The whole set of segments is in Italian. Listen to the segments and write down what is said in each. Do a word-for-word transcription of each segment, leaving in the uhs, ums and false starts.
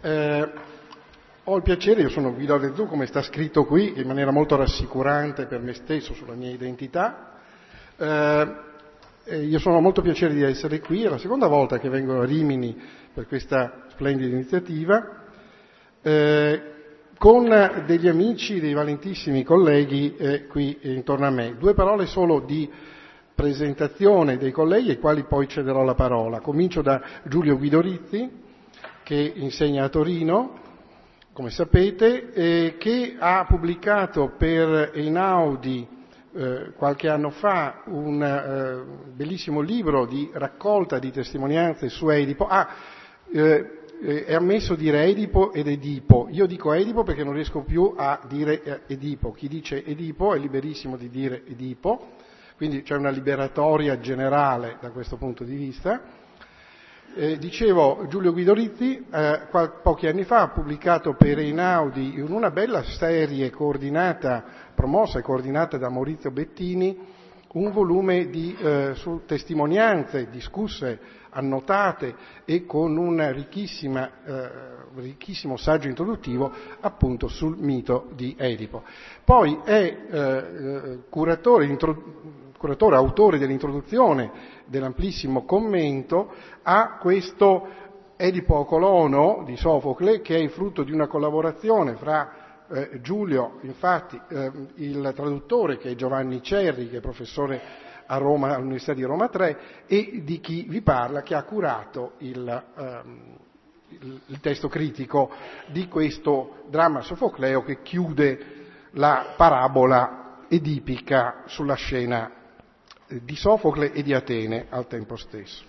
Eh, ho il piacere, io sono Guido Arezzo, come sta scritto qui, in maniera molto rassicurante per me stesso sulla mia identità. Eh, io sono molto piacere di essere qui, è la seconda volta che vengo a Rimini per questa splendida iniziativa, eh, con degli amici, dei valentissimi colleghi eh, qui intorno a me. Due parole solo di presentazione dei colleghi ai quali poi cederò la parola. Comincio da Giulio Guido Rizzi, che insegna a Torino, come sapete, eh, che ha pubblicato per Einaudi eh, qualche anno fa un eh, bellissimo libro di raccolta di testimonianze su Edipo. Ah, eh, è ammesso dire Edipo ed Edipo. Io dico Edipo perché non riesco più a dire Edipo. Chi dice Edipo è liberissimo di dire Edipo, quindi c'è una liberatoria generale da questo punto di vista. Eh, dicevo, Giulio Guido Rizzi eh, qual- pochi anni fa ha pubblicato per Einaudi in una bella serie coordinata, promossa e coordinata da Maurizio Bettini, un volume di eh, su testimonianze discusse, annotate e con un ricchissima, eh, ricchissimo saggio introduttivo appunto sul mito di Edipo. Poi è eh, curatore, intro- curatore, autore dell'introduzione dell'amplissimo commento a questo Edipo Colono di Sofocle, che è il frutto di una collaborazione fra eh, Giulio, infatti, eh, il traduttore, che è Giovanni Cerri, che è professore a Roma, all'Università di Roma tre, e di chi vi parla, che ha curato il, ehm, il, il testo critico di questo dramma sofocleo che chiude la parabola edipica sulla scena di Sofocle e di Atene al tempo stesso.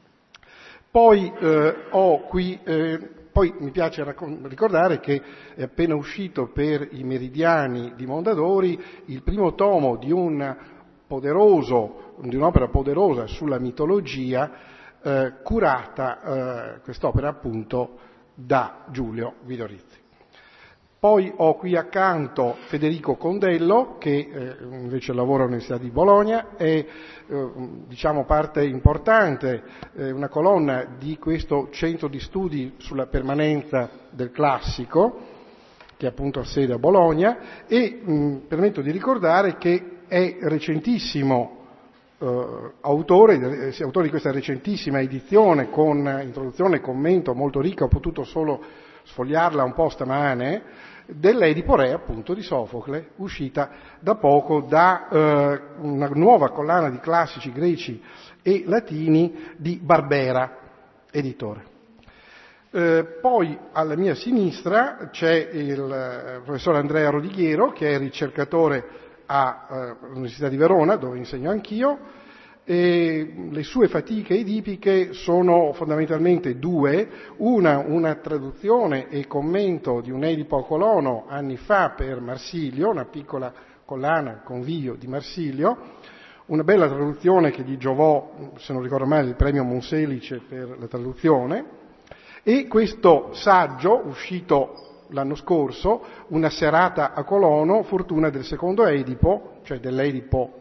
Poi eh, ho qui, eh, poi mi piace raccom- ricordare che è appena uscito per i Meridiani di Mondadori il primo tomo di un poderoso, di un'opera poderosa sulla mitologia, eh, curata, eh, quest'opera appunto, da Giulio Guido Rizzi. Poi ho qui accanto Federico Condello, che eh, invece lavora all'Università di Bologna, è eh, diciamo parte importante, eh, una colonna di questo centro di studi sulla permanenza del classico, che appunto ha sede a Bologna, e mh, permetto di ricordare che è recentissimo eh, autore, eh, autore di questa recentissima edizione con introduzione e commento molto ricca, ho potuto solo sfogliarla un po' stamane, dell'Edipo Re appunto di Sofocle, uscita da poco da eh, una nuova collana di classici greci e latini di Barbera, editore. Eh, poi alla mia sinistra c'è il eh, professor Andrea Rodighiero, che è ricercatore all'Università di Verona, dove insegno anch'io. E le sue fatiche edipiche sono fondamentalmente due: una, una traduzione e commento di un Edipo Colono anni fa per Marsilio, una piccola collana, convivio di Marsilio, una bella traduzione che gli giovò, se non ricordo male, il premio Monselice per la traduzione, e questo saggio uscito l'anno scorso, Una serata a Colono, fortuna del secondo Edipo, cioè dell'Edipo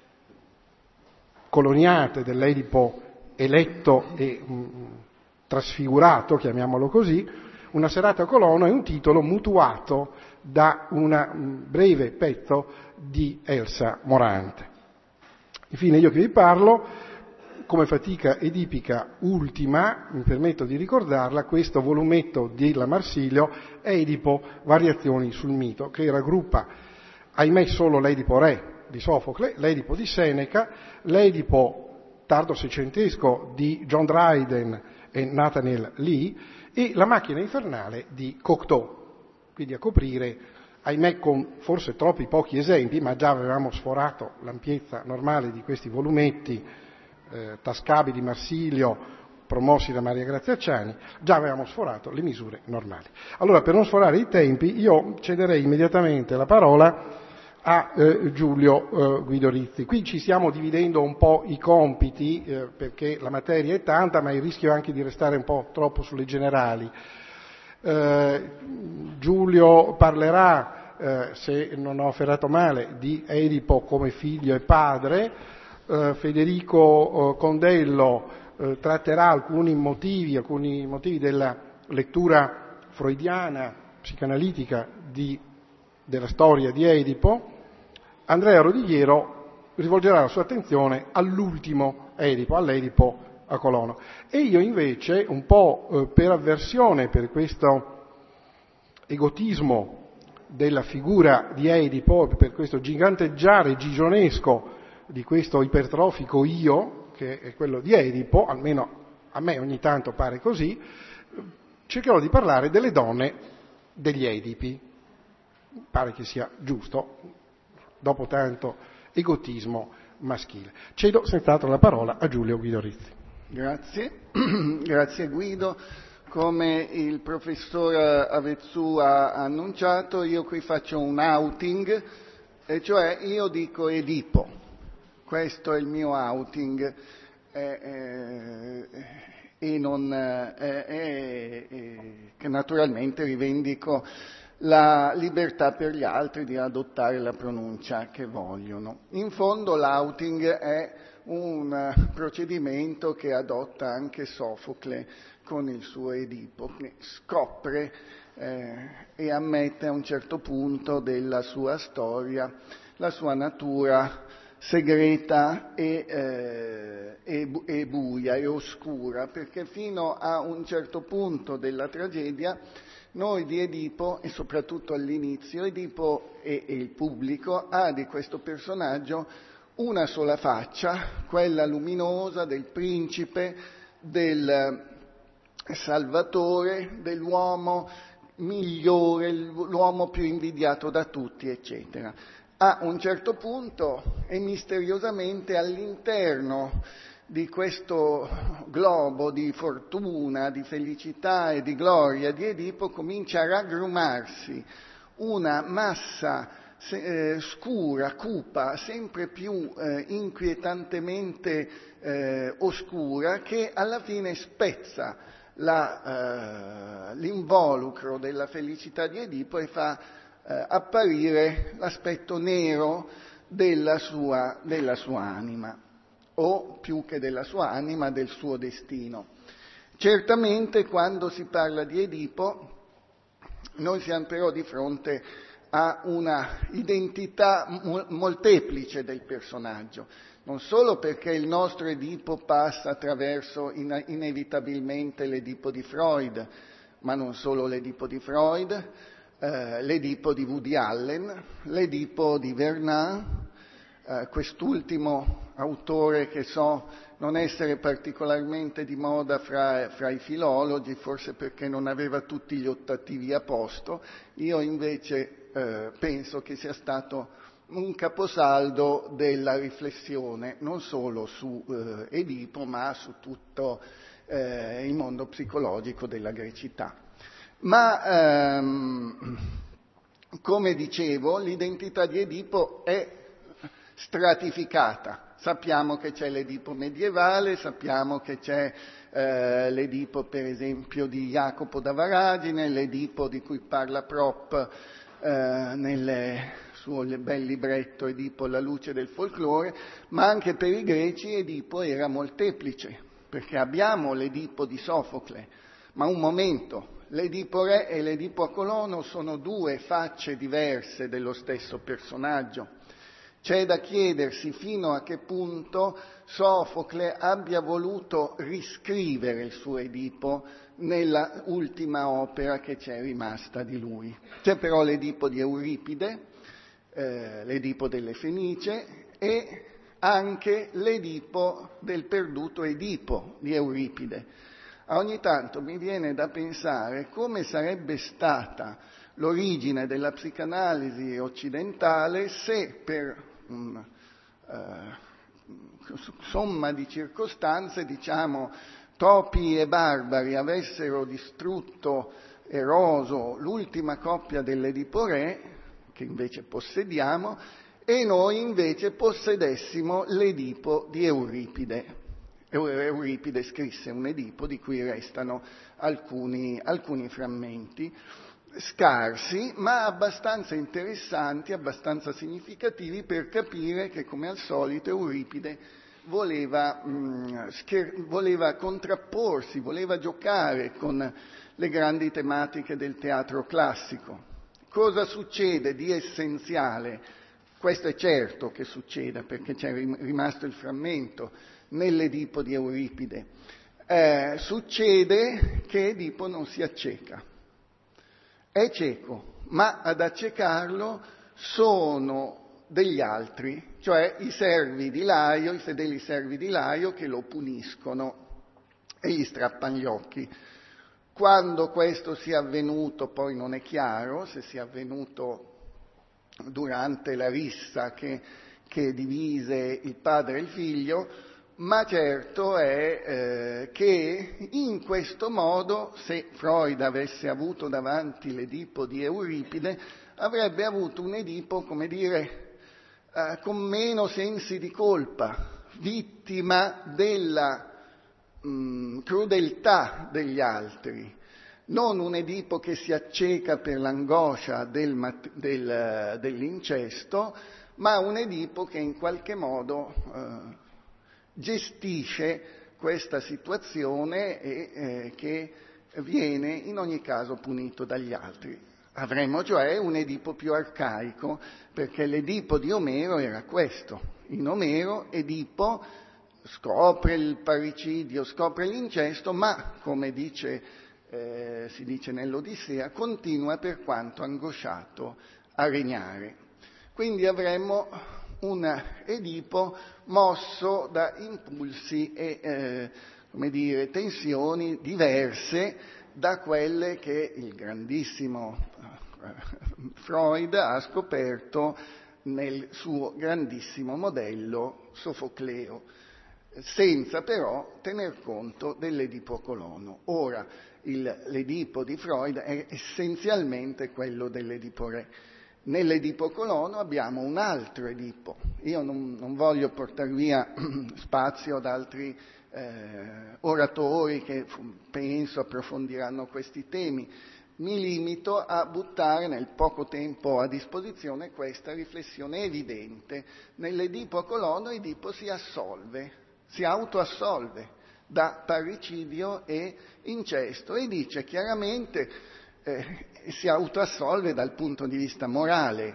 coloniate, dell'Edipo eletto e mh, trasfigurato, chiamiamolo così. Una serata a Colono è un titolo mutuato da un breve pezzo di Elsa Morante. Infine io che vi parlo, come fatica edipica ultima, mi permetto di ricordarla, questo volumetto di La Marsilio, Edipo, variazioni sul mito, che raggruppa, ahimè, solo l'Edipo Re di Sofocle, l'Edipo di Seneca, l'Edipo tardo seicentesco di John Dryden e Nathaniel Lee e La macchina infernale di Cocteau. Quindi a coprire, ahimè con forse troppi pochi esempi, ma già avevamo sforato l'ampiezza normale di questi volumetti eh, tascabili di Marsilio, promossi da Maria Grazia Acciani, già avevamo sforato le misure normali. Allora, per non sforare i tempi, io cederei immediatamente la parola a eh, Giulio eh, Guido Rizzi. Qui ci stiamo dividendo un po' i compiti, eh, perché la materia è tanta, ma il rischio è anche di restare un po' troppo sulle generali. Eh, Giulio parlerà, eh, se non ho afferrato male, di Edipo come figlio e padre. eh, Federico eh, Condello eh, tratterà alcuni motivi, alcuni motivi della lettura freudiana, psicanalitica di, della storia di Edipo, Andrea Rodigliero rivolgerà la sua attenzione all'ultimo Edipo, all'Edipo a Colono. E io invece, un po' eh, per avversione per questo egotismo della figura di Edipo, per questo giganteggiare gigionesco di questo ipertrofico io, che è quello di Edipo, almeno a me ogni tanto pare così, cercherò di parlare delle donne degli Edipi. Pare che sia giusto, dopo tanto egotismo maschile. Cedo senz'altro la parola a Giulio Guido Rizzi. Grazie, grazie Guido. Come il professor Avezzù ha annunciato, io qui faccio un outing, e cioè io dico Edipo. Questo è il mio outing. Eh, eh, e non, eh, eh, eh, che naturalmente rivendico la libertà per gli altri di adottare la pronuncia che vogliono. In fondo l'outing è un procedimento che adotta anche Sofocle con il suo Edipo, che scopre eh, e ammette a un certo punto della sua storia la sua natura segreta e, eh, e, e buia e oscura, perché fino a un certo punto della tragedia noi di Edipo, e soprattutto all'inizio, Edipo e, e il pubblico ha di questo personaggio una sola faccia, quella luminosa del principe, del salvatore, dell'uomo migliore, l'uomo più invidiato da tutti, eccetera. A un certo punto e misteriosamente all'interno di questo globo di fortuna, di felicità e di gloria di Edipo comincia a raggrumarsi una massa eh, scura, cupa, sempre più eh, inquietantemente eh, oscura, che alla fine spezza la, eh, l'involucro della felicità di Edipo e fa eh, apparire l'aspetto nero della sua, della sua anima, o più che della sua anima, del suo destino. Certamente quando si parla di Edipo noi siamo però di fronte a una identità molteplice del personaggio, non solo perché il nostro Edipo passa attraverso in, inevitabilmente l'Edipo di Freud, ma non solo l'Edipo di Freud, eh, l'Edipo di Woody Allen, l'Edipo di Vernant, eh, quest'ultimo autore che so non essere particolarmente di moda fra, fra i filologi, forse perché non aveva tutti gli ottativi a posto. Io invece eh, penso che sia stato un caposaldo della riflessione non solo su eh, Edipo, ma su tutto eh, il mondo psicologico della grecità. Ma ehm, come dicevo, l'identità di Edipo è stratificata. Sappiamo che c'è l'Edipo medievale, sappiamo che c'è eh, l'Edipo per esempio di Jacopo da Varagine, l'Edipo di cui parla Prop eh, nel suo bel libretto Edipo la luce del folklore, ma anche per i greci Edipo era molteplice, perché abbiamo l'Edipo di Sofocle, ma un momento, l'Edipo re e l'Edipo a Colono sono due facce diverse dello stesso personaggio. C'è da chiedersi fino a che punto Sofocle abbia voluto riscrivere il suo Edipo nella ultima opera che c'è rimasta di lui. C'è però l'Edipo di Euripide, eh, l'Edipo delle Fenice e anche l'Edipo del perduto Edipo di Euripide. A ogni tanto mi viene da pensare come sarebbe stata l'origine della psicanalisi occidentale se per una uh, somma di circostanze, diciamo, topi e barbari avessero distrutto eroso l'ultima coppia dell'Edipo re, che invece possediamo, e noi invece possedessimo l'Edipo di Euripide. Euripide scrisse un Edipo di cui restano alcuni, alcuni frammenti, scarsi, ma abbastanza interessanti, abbastanza significativi per capire che, come al solito, Euripide voleva, mh, scher- voleva contrapporsi, voleva giocare con le grandi tematiche del teatro classico. Cosa succede di essenziale? Questo è certo che succeda, perché c'è rimasto il frammento nell'Edipo di Euripide. Eh, succede che Edipo non si acceca. È cieco, ma ad accecarlo sono degli altri, cioè i servi di Laio, i fedeli servi di Laio che lo puniscono e gli strappano gli occhi. Quando questo sia avvenuto poi non è chiaro, se sia avvenuto durante la rissa che, che divise il padre e il figlio, ma certo è eh, che in questo modo, se Freud avesse avuto davanti l'Edipo di Euripide, avrebbe avuto un Edipo, come dire, eh, con meno sensi di colpa, vittima della mh, crudeltà degli altri. Non un Edipo che si acceca per l'angoscia del, del, dell'incesto, ma un Edipo che in qualche modo eh, gestisce questa situazione e eh, che viene in ogni caso punito dagli altri. Avremmo cioè un Edipo più arcaico, perché l'Edipo di Omero era questo. In Omero Edipo scopre il parricidio, scopre l'incesto, ma, come dice Eh, si dice nell'Odissea, continua per quanto angosciato a regnare. Quindi avremmo un Edipo mosso da impulsi e eh, come dire, tensioni diverse da quelle che il grandissimo Freud ha scoperto nel suo grandissimo modello Sofocleo, senza però tener conto dell'Edipo colono. Ora, Il, l'Edipo di Freud è essenzialmente quello dell'Edipo re. Nell'Edipo colono abbiamo un altro Edipo. Io non, non voglio portare via spazio ad altri eh, oratori che penso approfondiranno questi temi. Mi limito a buttare nel poco tempo a disposizione questa riflessione evidente. Nell'Edipo colono Edipo si assolve, si autoassolve da parricidio e incesto e dice chiaramente, eh, si autoassolve dal punto di vista morale,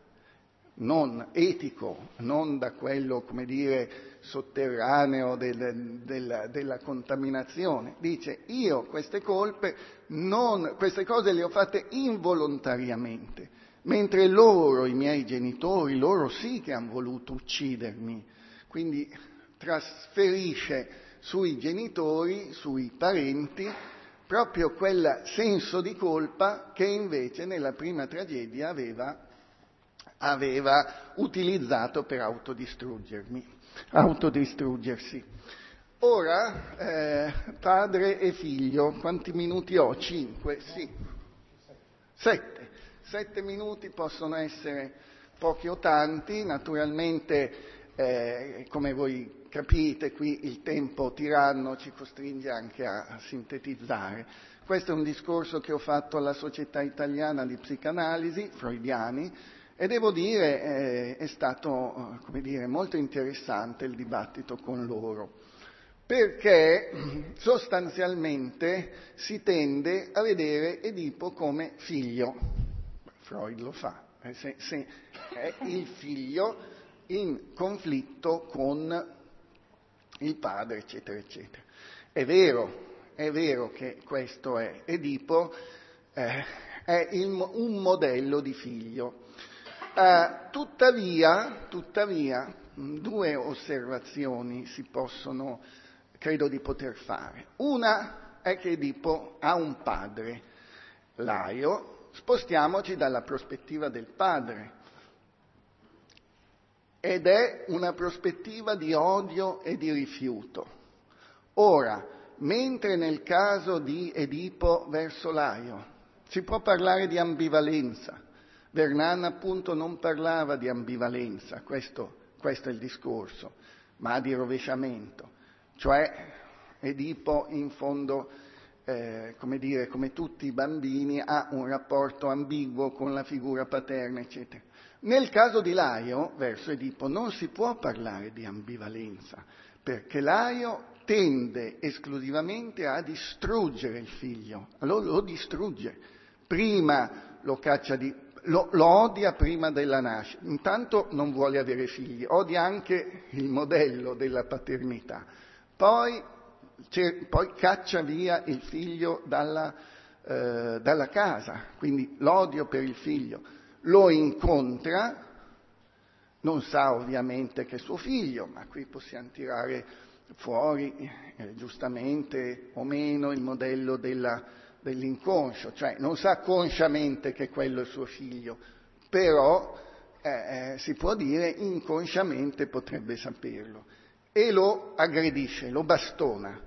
non etico, non da quello, come dire, sotterraneo del, del, della contaminazione. Dice, io queste colpe, non, queste cose le ho fatte involontariamente, mentre loro, i miei genitori, loro sì che hanno voluto uccidermi. Quindi trasferisce sui genitori, sui parenti, proprio quel senso di colpa che invece nella prima tragedia aveva, aveva utilizzato per autodistruggermi, autodistruggersi. Ora, eh, padre e figlio, quanti minuti ho? Cinque? Sì. Sette. Sette minuti possono essere pochi o tanti, naturalmente, eh, come voi capite, qui il tempo tiranno ci costringe anche a, a sintetizzare. Questo è un discorso che ho fatto alla Società Italiana di Psicanalisi, freudiani, e devo dire eh, è stato, come dire, molto interessante il dibattito con loro, perché sostanzialmente si tende a vedere Edipo come figlio. Freud lo fa, eh, se, se è il figlio in conflitto con il padre, eccetera, eccetera. È vero, è vero che questo è Edipo, eh, è il, un modello di figlio. Eh, tuttavia, tuttavia, due osservazioni si possono, credo di poter fare. Una è che Edipo ha un padre, Laio. Spostiamoci dalla prospettiva del padre. Ed è una prospettiva di odio e di rifiuto. Ora, mentre nel caso di Edipo verso Laio si può parlare di ambivalenza, Vernant appunto non parlava di ambivalenza, questo, questo è il discorso, ma di rovesciamento, cioè Edipo in fondo, eh, come dire, come tutti i bambini, ha un rapporto ambiguo con la figura paterna, eccetera. Nel caso di Laio, verso Edipo, non si può parlare di ambivalenza, perché Laio tende esclusivamente a distruggere il figlio, allora lo distrugge, prima lo caccia di... Lo, lo odia prima della nascita, intanto non vuole avere figli, odia anche il modello della paternità, poi, poi caccia via il figlio dalla, eh, dalla casa, quindi l'odio per il figlio, lo incontra, non sa ovviamente che è suo figlio, ma qui possiamo tirare fuori eh, giustamente o meno il modello della dell'inconscio, cioè non sa consciamente che quello è suo figlio, però eh, si può dire inconsciamente potrebbe saperlo, e lo aggredisce, lo bastona.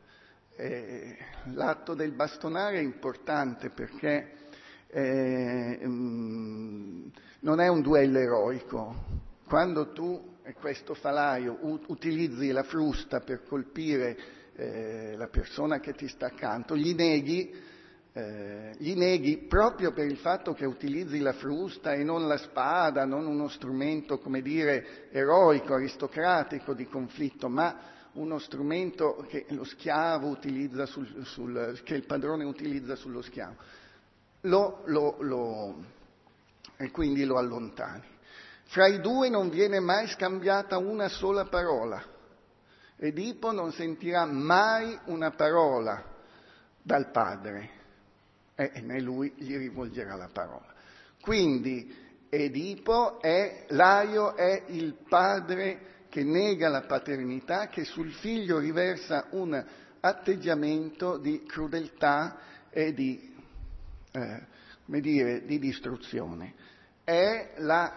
Eh, l'atto del bastonare è importante perché eh, mh, non è un duello eroico. Quando tu, e questo falaio, u- utilizzi la frusta per colpire eh, la persona che ti sta accanto, gli neghi Eh, gli neghi proprio per il fatto che utilizzi la frusta e non la spada, non uno strumento, come dire, eroico, aristocratico di conflitto, ma uno strumento che lo schiavo utilizza sul, sul, che il padrone utilizza sullo schiavo. Lo, lo, lo, e quindi lo allontani. Fra i due non viene mai scambiata una sola parola. Edipo non sentirà mai una parola dal padre. E né lui gli rivolgerà la parola. Quindi Edipo è, Laio è il padre che nega la paternità, che sul figlio riversa un atteggiamento di crudeltà e di, eh, come dire, di distruzione. È la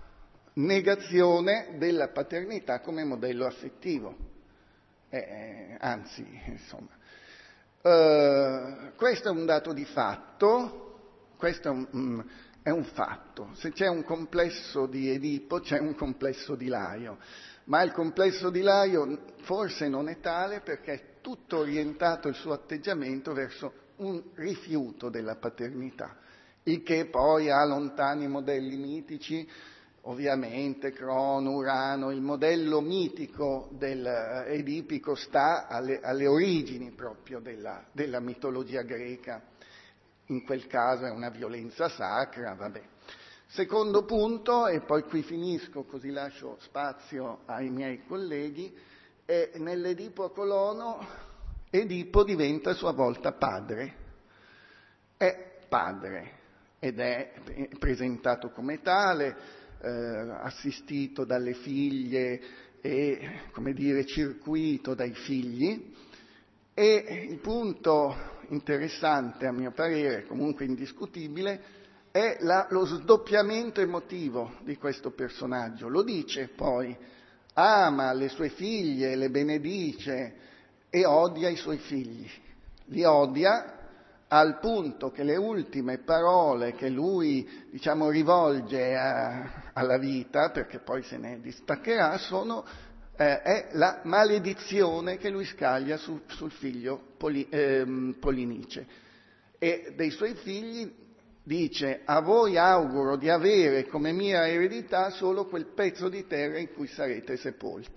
negazione della paternità come modello affettivo. Eh, anzi, insomma. Uh, questo è un dato di fatto, questo è un, um, è un fatto. Se c'è un complesso di Edipo, c'è un complesso di Laio, ma il complesso di Laio forse non è tale perché è tutto orientato il suo atteggiamento verso un rifiuto della paternità, il che poi ha lontani modelli mitici. Ovviamente Crono, Urano, il modello mitico del edipico sta alle, alle origini proprio della, della mitologia greca. In quel caso è una violenza sacra, vabbè. Secondo punto, e poi qui finisco così lascio spazio ai miei colleghi, è nell'Edipo a Colono Edipo diventa a sua volta padre. È padre ed è presentato come tale, Eh, assistito dalle figlie e, come dire, circuito dai figli. E il punto interessante, a mio parere, comunque indiscutibile, è la, lo sdoppiamento emotivo di questo personaggio. Lo dice poi, ama le sue figlie, le benedice e odia i suoi figli. Li odia al punto che le ultime parole che lui, diciamo, rivolge a, alla vita, perché poi se ne distaccherà, sono, eh, è la maledizione che lui scaglia su, sul figlio Poli, eh, Polinice. E dei suoi figli dice: a voi auguro di avere come mia eredità solo quel pezzo di terra in cui sarete sepolti.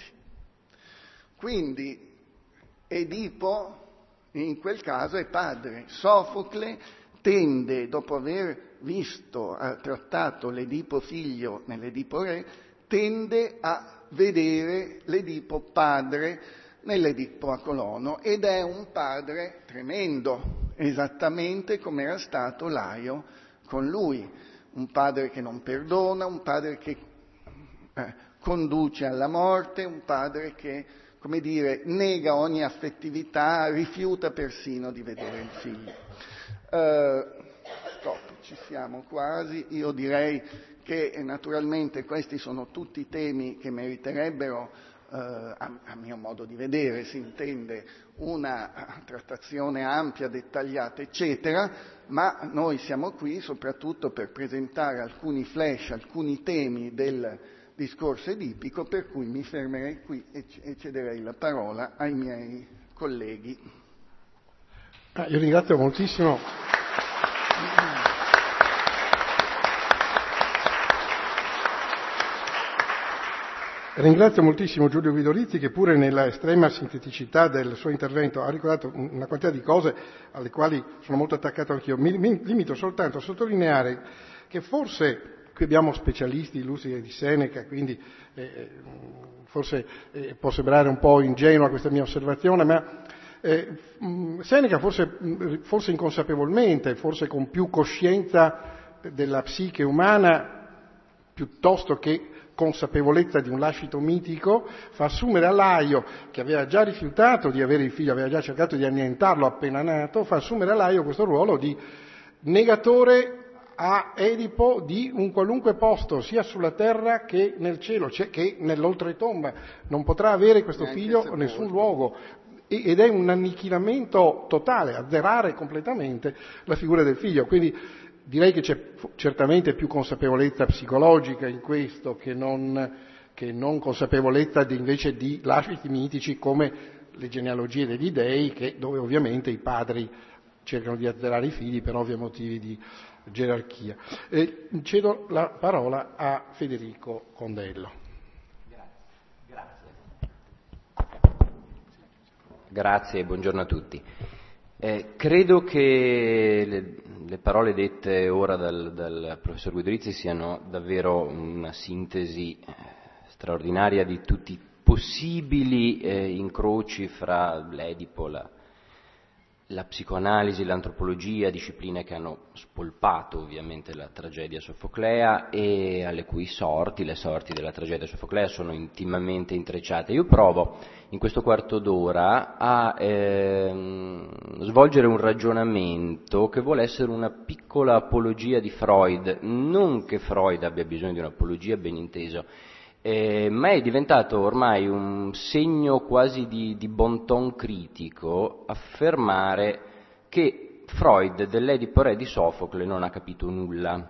Quindi Edipo in quel caso è padre. Sofocle tende, dopo aver visto, ha trattato l'Edipo figlio nell'Edipo re, tende a vedere l'Edipo padre nell'Edipo a Colono, ed è un padre tremendo, esattamente come era stato Laio con lui, un padre che non perdona, un padre che eh, conduce alla morte, un padre che, come dire, nega ogni affettività, rifiuta persino di vedere il figlio. Uh, stop, ci siamo quasi. Io direi che eh, naturalmente questi sono tutti temi che meriterebbero, uh, a, a mio modo di vedere, si intende, una trattazione ampia, dettagliata, eccetera, ma noi siamo qui soprattutto per presentare alcuni flash, alcuni temi del discorso edipico, per cui mi fermerei qui e cederei la parola ai miei colleghi. Ah, io ringrazio moltissimo. Ringrazio moltissimo Giulio Guido Rizzi, che pure nella estrema sinteticità del suo intervento ha ricordato una quantità di cose alle quali sono molto attaccato anch'io. Mi, mi limito soltanto a sottolineare che forse, qui abbiamo specialisti illustri di Seneca, quindi eh, forse eh, può sembrare un po' ingenua questa mia osservazione, ma eh, Seneca forse, forse inconsapevolmente, forse con più coscienza della psiche umana, piuttosto che consapevolezza di un lascito mitico, fa assumere a Laio, che aveva già rifiutato di avere il figlio, aveva già cercato di annientarlo appena nato, fa assumere a Laio questo ruolo di negatore a Edipo di un qualunque posto, sia sulla terra che nel cielo, cioè che nell'oltretomba. Non potrà avere questo figlio in nessun luogo. Ed è un annichilamento totale, azzerare completamente la figura del figlio. Quindi direi che c'è certamente più consapevolezza psicologica in questo che non, che non consapevolezza di, invece di lasciti mitici come le genealogie degli dei, che, dove ovviamente i padri cercano di azzerare i figli per ovvi motivi di gerarchia. E cedo la parola a Federico Condello. Grazie e buongiorno a tutti. Eh, credo che le, le parole dette ora dal, dal professor Guido Rizzi siano davvero una sintesi eh, straordinaria di tutti i possibili eh, incroci fra l'Edipo, la, la psicoanalisi, l'antropologia, discipline che hanno spolpato ovviamente la tragedia sofoclea e alle cui sorti, le sorti della tragedia sofoclea sono intimamente intrecciate. Io provo in questo quarto d'ora a ehm, svolgere un ragionamento che vuole essere una piccola apologia di Freud, non che Freud abbia bisogno di un'apologia, ben inteso, eh, ma è diventato ormai un segno quasi di, di bon ton critico affermare che Freud dell'Edipo Re di Sofocle non ha capito nulla.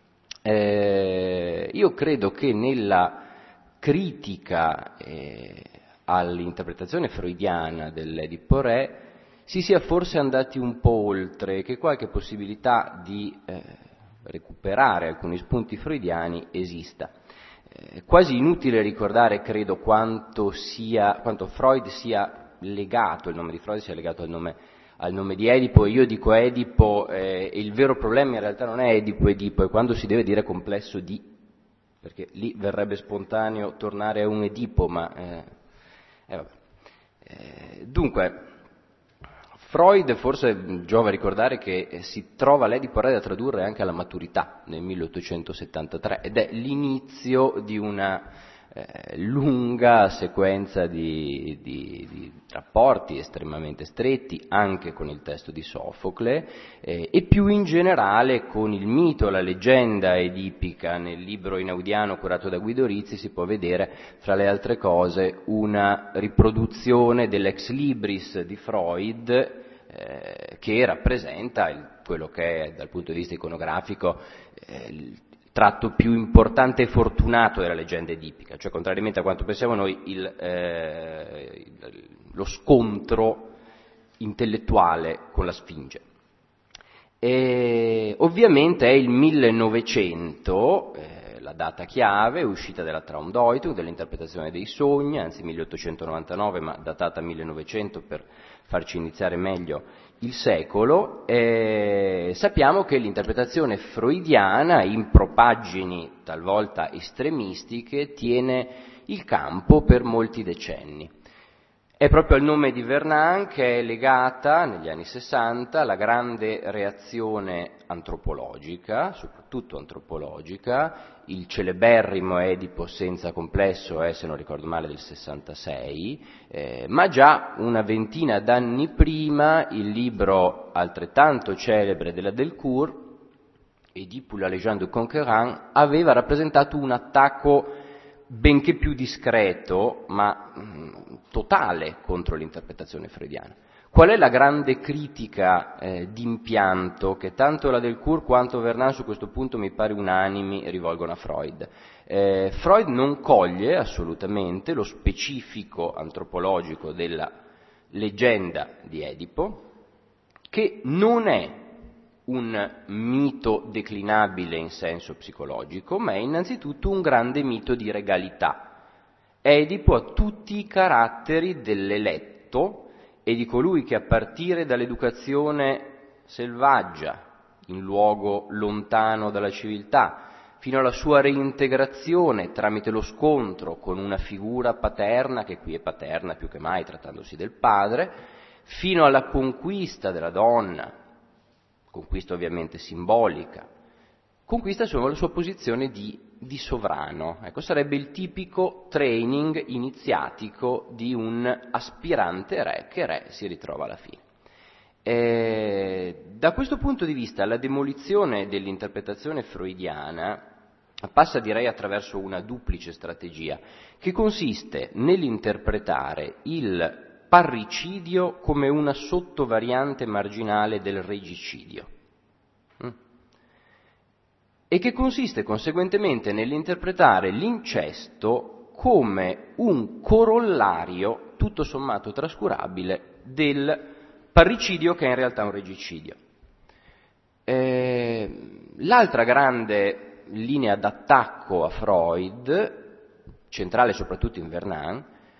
Eh, io credo che nella critica eh, all'interpretazione freudiana dell'Edipo Re si sia forse andati un po' oltre, che qualche possibilità di eh, recuperare alcuni spunti freudiani esista. Eh, quasi inutile ricordare, credo, quanto, sia, quanto Freud sia legato, il nome di Freud sia legato al nome, al nome di Edipo. Io dico Edipo, eh, e il vero problema in realtà non è Edipo, Edipo, è quando si deve dire complesso di, perché lì verrebbe spontaneo tornare a un Edipo, ma... Eh, eh, vabbè. Eh, dunque, Freud forse giova ricordare che si trova l'Edipo Re da tradurre anche alla maturità nel milleottocentosettantatré ed è l'inizio di una eh, lunga sequenza di, di, di rapporti estremamente stretti anche con il testo di Sofocle eh, e più in generale con il mito, la leggenda edipica. Nel libro Inaudiano curato da Guido Rizzi si può vedere, fra le altre cose, una riproduzione dell'ex libris di Freud eh, che rappresenta il, quello che è dal punto di vista iconografico eh, il tratto più importante e fortunato della leggenda edipica, cioè contrariamente a quanto pensiamo noi il, eh, il, lo scontro intellettuale con la Sfinge. E ovviamente è il millenovecento, eh, la data chiave, uscita della Traumdeutung, dell'interpretazione dei sogni, anzi milleottocentonovantanove, ma datata millenovecento per farci iniziare meglio il secolo. Eh, sappiamo che l'interpretazione freudiana, in propaggini talvolta estremistiche, tiene il campo per molti decenni. È proprio al nome di Vernant che è legata, negli anni sessanta, la grande reazione antropologica, soprattutto antropologica. Il celeberrimo Edipo senza complesso è, se non ricordo male, del sessantasei, eh, ma già una ventina d'anni prima il libro altrettanto celebre della Delcourt, Edipo la légende du conquérant, aveva rappresentato un attacco benché più discreto, ma mh, totale contro l'interpretazione freudiana. Qual è la grande critica eh, d'impianto che tanto la Delcourt quanto Vernant su questo punto mi pare unanimi rivolgono a Freud? Eh, Freud non coglie assolutamente lo specifico antropologico della leggenda di Edipo, che non è un mito declinabile in senso psicologico, ma è innanzitutto un grande mito di regalità. Edipo ha tutti i caratteri dell'eletto e di colui che a partire dall'educazione selvaggia, in luogo lontano dalla civiltà, fino alla sua reintegrazione tramite lo scontro con una figura paterna, che qui è paterna più che mai trattandosi del padre, fino alla conquista della donna, conquista ovviamente simbolica, conquista insomma la sua posizione di, di sovrano. Ecco, sarebbe il tipico training iniziatico di un aspirante re che re si ritrova alla fine. Eh, da questo punto di vista la demolizione dell'interpretazione freudiana passa direi attraverso una duplice strategia che consiste nell'interpretare il parricidio come una sottovariante marginale del regicidio mm? e che consiste conseguentemente nell'interpretare l'incesto come un corollario tutto sommato trascurabile del parricidio, che è in realtà un regicidio. Eh, l'altra grande linea d'attacco a Freud, centrale soprattutto in Vernant,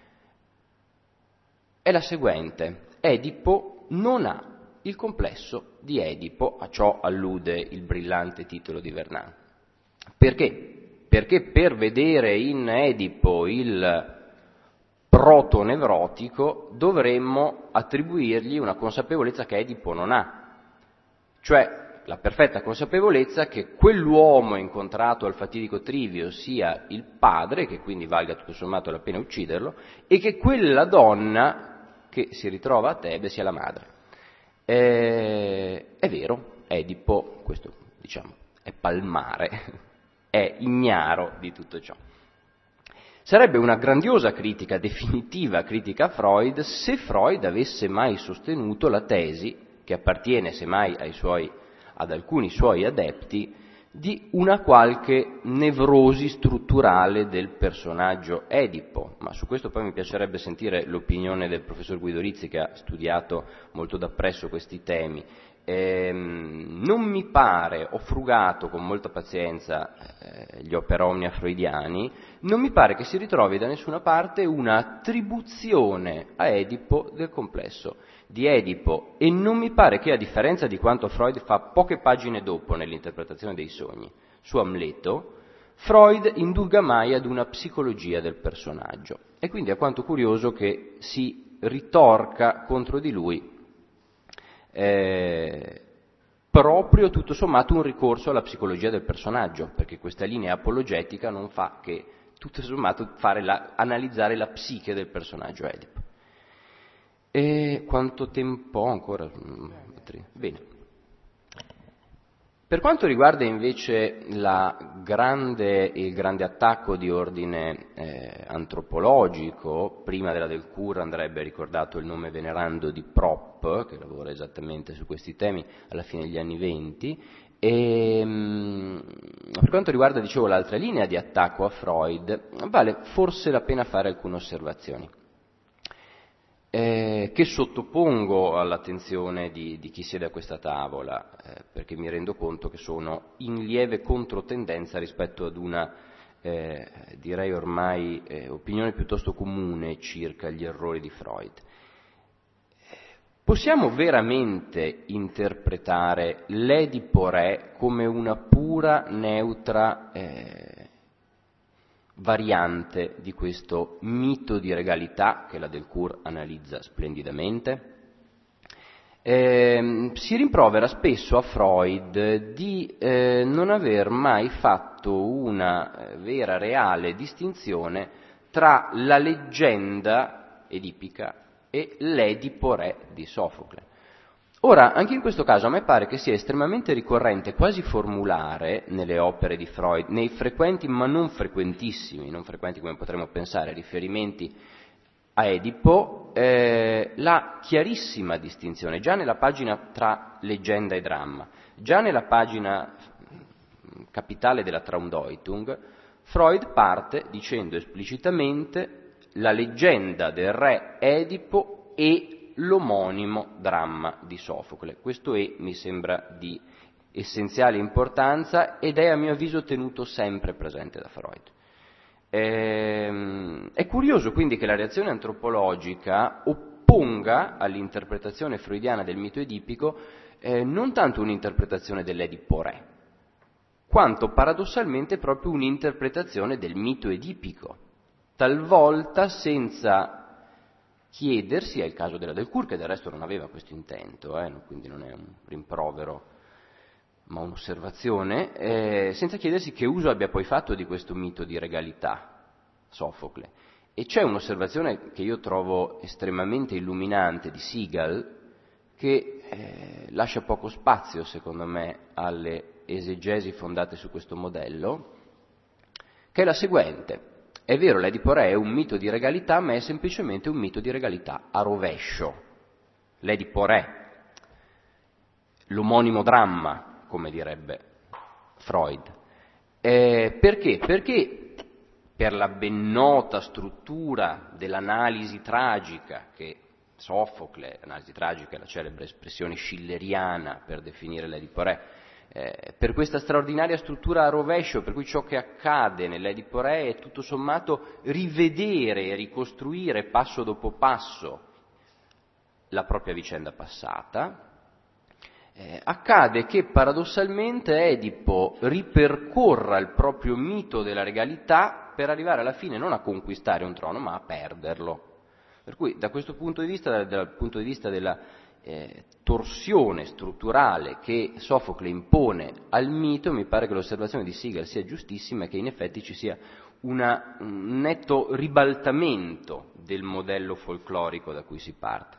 è la seguente: Edipo non ha il complesso di Edipo, a ciò allude il brillante titolo di Vernant. Perché? Perché per vedere in Edipo il proto-nevrotico dovremmo attribuirgli una consapevolezza che Edipo non ha, cioè la perfetta consapevolezza che quell'uomo incontrato al fatidico Trivio sia il padre, che quindi valga tutto sommato la pena ucciderlo, e che quella donna che si ritrova a Tebe sia la madre. Eh, è vero, Edipo, questo diciamo è palmare, è ignaro di tutto ciò. Sarebbe una grandiosa critica, definitiva critica a Freud, se Freud avesse mai sostenuto la tesi, che appartiene semmai ai suoi, ad alcuni suoi adepti, di una qualche nevrosi strutturale del personaggio Edipo. Ma su questo poi mi piacerebbe sentire l'opinione del professor Guido Rizzi, che ha studiato molto da presso questi temi. Eh, non mi pare, ho frugato con molta pazienza eh, gli opera omnia freudiani, non mi pare che si ritrovi da nessuna parte un'attribuzione a Edipo del complesso di Edipo, e non mi pare che, a differenza di quanto Freud fa poche pagine dopo nell'interpretazione dei sogni su Amleto, Freud indulga mai ad una psicologia del personaggio, e quindi è quanto curioso che si ritorca contro di lui Eh, proprio tutto sommato un ricorso alla psicologia del personaggio, perché questa linea apologetica non fa che tutto sommato fare la, analizzare la psiche del personaggio Edipo. E quanto tempo ho ancora? Bene. Per quanto riguarda invece la grande, il grande attacco di ordine eh, antropologico, prima della Delcourt andrebbe ricordato il nome venerando di Prop, che lavora esattamente su questi temi alla fine degli anni venti, e mh, per quanto riguarda, dicevo, l'altra linea di attacco a Freud, vale forse la pena fare alcune osservazioni. Eh, che sottopongo all'attenzione di, di chi siede a questa tavola, eh, perché mi rendo conto che sono in lieve controtendenza rispetto ad una, eh, direi ormai, eh, opinione piuttosto comune circa gli errori di Freud. Possiamo veramente interpretare l'Edipo Re come una pura, neutra eh, variante di questo mito di regalità che la Delcourt analizza splendidamente? Eh, si rimprovera spesso a Freud di eh, non aver mai fatto una eh, vera, reale distinzione tra la leggenda edipica e l'Edipo Re di Sofocle. Ora, anche in questo caso a me pare che sia estremamente ricorrente, quasi formulare, nelle opere di Freud, nei frequenti ma non frequentissimi, non frequenti come potremmo pensare, riferimenti a Edipo, eh, la chiarissima distinzione, già nella pagina tra leggenda e dramma, già nella pagina capitale della Traumdeutung, Freud parte dicendo esplicitamente la leggenda del re Edipo e l'omonimo dramma di Sofocle. Questo è, mi sembra, di essenziale importanza ed è a mio avviso tenuto sempre presente da Freud. Ehm, è curioso quindi che la reazione antropologica opponga all'interpretazione freudiana del mito edipico eh, non tanto un'interpretazione dell'Edipo Re, quanto paradossalmente proprio un'interpretazione del mito edipico, talvolta senza chiedersi, è il caso della Delcourt, che del resto non aveva questo intento, eh, quindi non è un rimprovero, ma un'osservazione, eh, senza chiedersi che uso abbia poi fatto di questo mito di regalità, Sofocle. E c'è un'osservazione che io trovo estremamente illuminante di Seagal, che eh, lascia poco spazio, secondo me, alle esegesi fondate su questo modello, che è la seguente. È vero, l'Edipo Re è un mito di regalità, ma è semplicemente un mito di regalità a rovescio. L'Edipo Re, l'omonimo dramma, come direbbe Freud. Eh, perché? Perché per la ben nota struttura dell'analisi tragica che Sofocle, l'analisi tragica è la celebre espressione schilleriana per definire l'Edipo Re, eh, per questa straordinaria struttura a rovescio, per cui ciò che accade nell'Edipo Re è tutto sommato rivedere e ricostruire passo dopo passo la propria vicenda passata, eh, accade che paradossalmente Edipo ripercorra il proprio mito della regalità per arrivare alla fine non a conquistare un trono ma a perderlo. Per cui da questo punto di vista, dal, dal punto di vista della eh, torsione strutturale che Sofocle impone al mito, mi pare che l'osservazione di Seagal sia giustissima e che in effetti ci sia una, un netto ribaltamento del modello folclorico da cui si parte.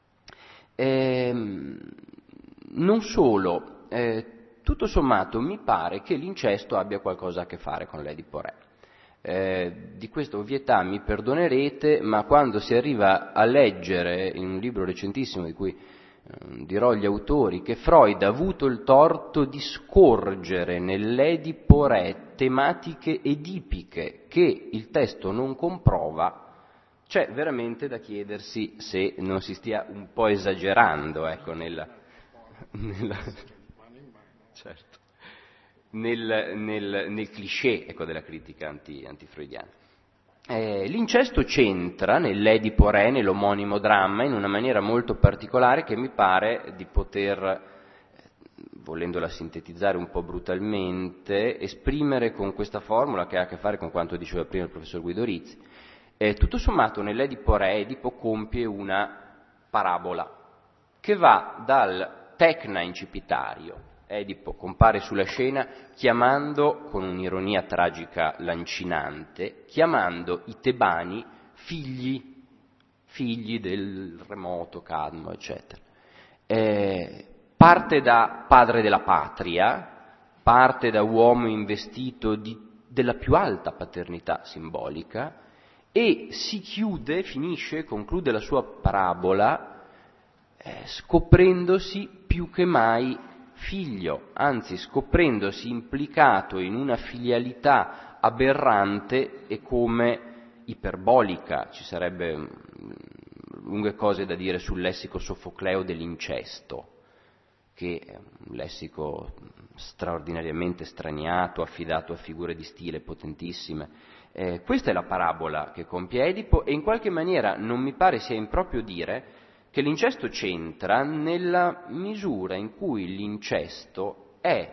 Ehm, non solo, eh, tutto sommato mi pare che l'incesto abbia qualcosa a che fare con l'Edipo Re. Eh, di questa ovvietà mi perdonerete, ma quando si arriva a leggere in un libro recentissimo di cui eh, dirò gli autori che Freud ha avuto il torto di scorgere nell'Edipo Re tematiche edipiche che il testo non comprova, c'è veramente da chiedersi se non si stia un po' esagerando, ecco, nella, nella certo. Nel, nel, nel cliché, ecco, della critica anti, antifreudiana. Eh, l'incesto c'entra nell'Edipo Re, nell'omonimo dramma, in una maniera molto particolare che mi pare di poter, eh, volendola sintetizzare un po' brutalmente, esprimere con questa formula che ha a che fare con quanto diceva prima il professor Guido Rizzi. Eh, tutto sommato nell'Edipo Re Edipo compie una parabola che va dal tecna incipitario. Edipo compare sulla scena chiamando, con un'ironia tragica lancinante, chiamando i tebani figli, figli del remoto Cadmo, eccetera. Eh, parte da padre della patria, parte da uomo investito di, della più alta paternità simbolica e si chiude, finisce, conclude la sua parabola eh, scoprendosi più che mai figlio, anzi scoprendosi implicato in una filialità aberrante e come iperbolica. Ci sarebbe lunghe cose da dire sul lessico sofocleo dell'incesto, che è un lessico straordinariamente straniato, affidato a figure di stile potentissime. Eh, questa è la parabola che compie Edipo e in qualche maniera non mi pare sia improprio dire che l'incesto c'entra nella misura in cui l'incesto è,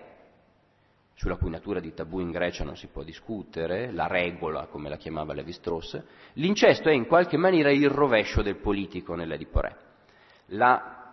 sulla cui natura di tabù in Grecia non si può discutere, la regola come la chiamava Lévi-Strauss, l'incesto è in qualche maniera il rovescio del politico nell'Edipo Re. La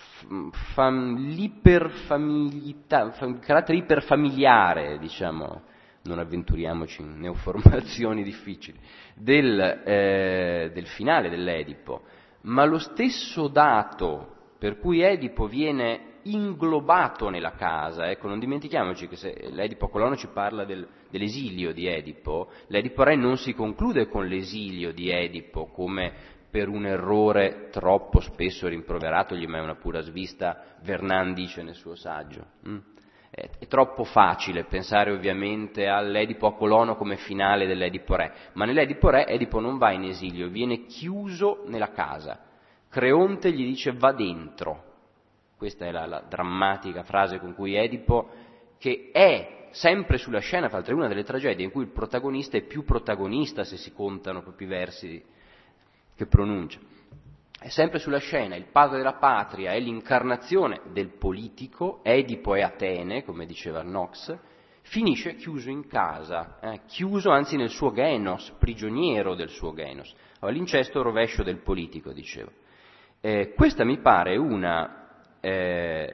fam, l'iperfamiliità, fam, carattere iperfamiliare, diciamo, non avventuriamoci in neoformazioni difficili, del, eh, del finale dell'Edipo, ma lo stesso dato per cui Edipo viene inglobato nella casa, ecco, non dimentichiamoci che se l'Edipo Colono ci parla del, dell'esilio di Edipo, l'Edipo Re non si conclude con l'esilio di Edipo come per un errore troppo spesso rimproveratogli, ma è una pura svista, Vernan dice nel suo saggio. Mm? È, è troppo facile pensare ovviamente all'Edipo a Colono come finale dell'Edipo Re, ma nell'Edipo Re Edipo non va in esilio, viene chiuso nella casa. Creonte gli dice va dentro. Questa è la, la drammatica frase con cui Edipo, che è sempre sulla scena, fra l'altro è una delle tragedie in cui il protagonista è più protagonista se si contano proprio i versi che pronuncia. È sempre sulla scena, il padre della patria è l'incarnazione del politico, Edipo è Atene, come diceva Knox, finisce chiuso in casa, eh, chiuso anzi nel suo genos, prigioniero del suo genos. Allora, l'incesto rovescio del politico, diceva. Eh, questa mi pare una eh,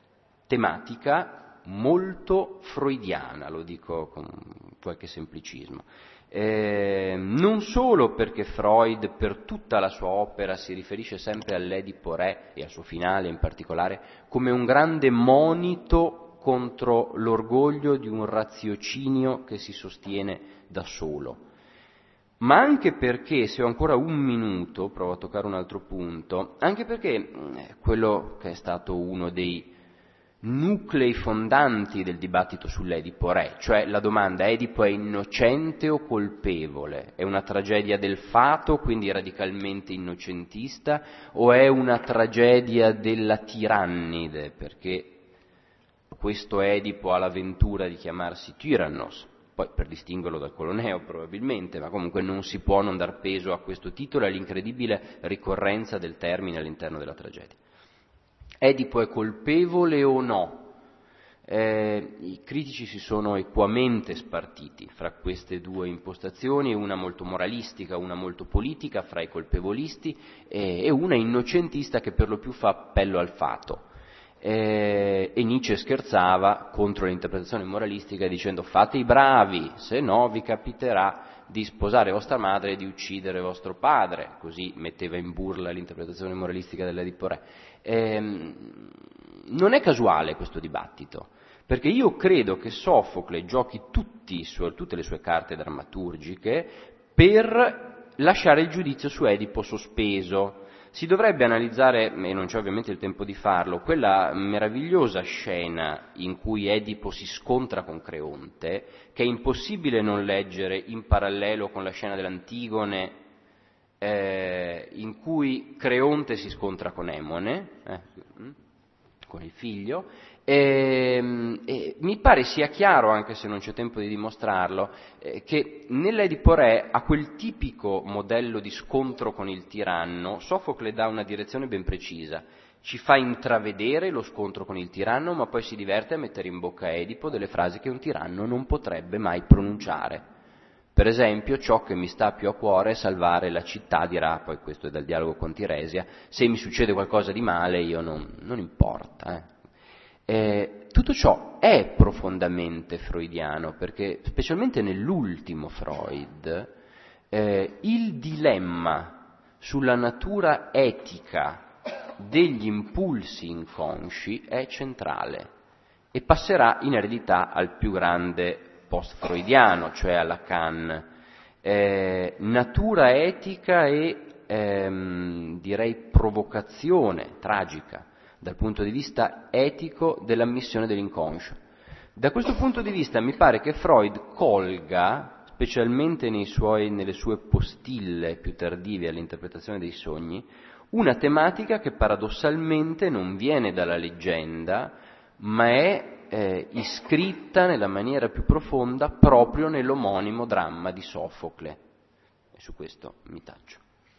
tematica molto freudiana, lo dico con qualche semplicismo. Eh, non solo perché Freud per tutta la sua opera si riferisce sempre all'Edipo Re e al suo finale in particolare come un grande monito contro l'orgoglio di un raziocinio che si sostiene da solo, ma anche perché, se ho ancora un minuto, provo a toccare un altro punto, anche perché quello che è stato uno dei nuclei fondanti del dibattito sull'Edipo Re, cioè la domanda: Edipo è innocente o colpevole? È una tragedia del fato, quindi radicalmente innocentista, o è una tragedia della tirannide, perché questo Edipo ha l'avventura di chiamarsi Tyrannos, poi per distinguerlo dal Coloneo probabilmente, ma comunque non si può non dar peso a questo titolo e all'incredibile ricorrenza del termine all'interno della tragedia. Edipo è colpevole o no? Eh, I critici si sono equamente spartiti fra queste due impostazioni, una molto moralistica, una molto politica fra i colpevolisti e, e una innocentista che per lo più fa appello al fato. Eh, e Nietzsche scherzava contro l'interpretazione moralistica dicendo: fate i bravi, se no vi capiterà di sposare vostra madre e di uccidere vostro padre. Così metteva in burla l'interpretazione moralistica dell'Edipo Re. Eh, non è casuale questo dibattito, perché io credo che Sofocle giochi tutti, tutte le sue carte drammaturgiche per lasciare il giudizio su Edipo sospeso. Si dovrebbe analizzare, e non c'è ovviamente il tempo di farlo, quella meravigliosa scena in cui Edipo si scontra con Creonte, che è impossibile non leggere in parallelo con la scena dell'Antigone, eh, in cui Creonte si scontra con Emone, eh, con il figlio, e, e mi pare sia chiaro, anche se non c'è tempo di dimostrarlo, eh, che nell'Edipo Re a quel tipico modello di scontro con il tiranno Sofocle dà una direzione ben precisa, ci fa intravedere lo scontro con il tiranno, ma poi si diverte a mettere in bocca a Edipo delle frasi che un tiranno non potrebbe mai pronunciare. Per esempio, ciò che mi sta più a cuore è salvare la città, dirà, poi questo è dal dialogo con Tiresia, se mi succede qualcosa di male io non, non importa. Eh. Eh, tutto ciò è profondamente freudiano, perché specialmente nell'ultimo Freud eh, il dilemma sulla natura etica degli impulsi inconsci è centrale e passerà in eredità al più grande post-freudiano, cioè a Lacan. Eh, natura etica e ehm, direi provocazione tragica dal punto di vista etico dell'ammissione dell'inconscio. Da questo punto di vista mi pare che Freud colga, specialmente nei suoi, nelle sue postille più tardive all'interpretazione dei sogni, una tematica che paradossalmente non viene dalla leggenda, ma è eh, iscritta nella maniera più profonda proprio nell'omonimo dramma di Sofocle. E su questo mi taccio.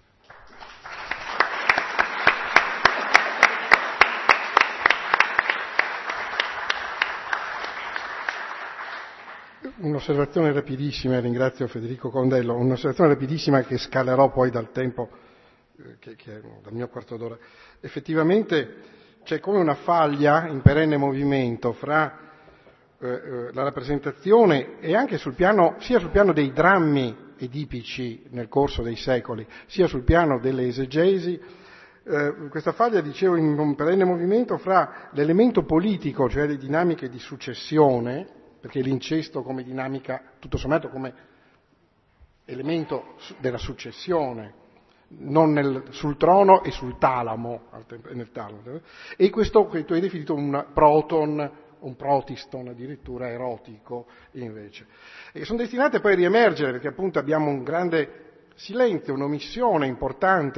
Un'osservazione rapidissima, ringrazio Federico Condello, un'osservazione rapidissima che scalerò poi dal tempo, eh, che, che è dal mio quarto d'ora. Effettivamente c'è come una faglia in perenne movimento fra eh, la rappresentazione e anche sul piano, sia sul piano dei drammi edipici nel corso dei secoli, sia sul piano delle esegesi, eh, questa faglia, dicevo, in un perenne movimento fra l'elemento politico, cioè le dinamiche di successione, perché l'incesto come dinamica, tutto sommato come elemento della successione, non nel, sul trono e sul talamo, nel talamo, e questo che tu hai definito un proton, un protiston addirittura erotico invece. E sono destinate poi a riemergere, perché appunto abbiamo un grande silenzio, un'omissione importante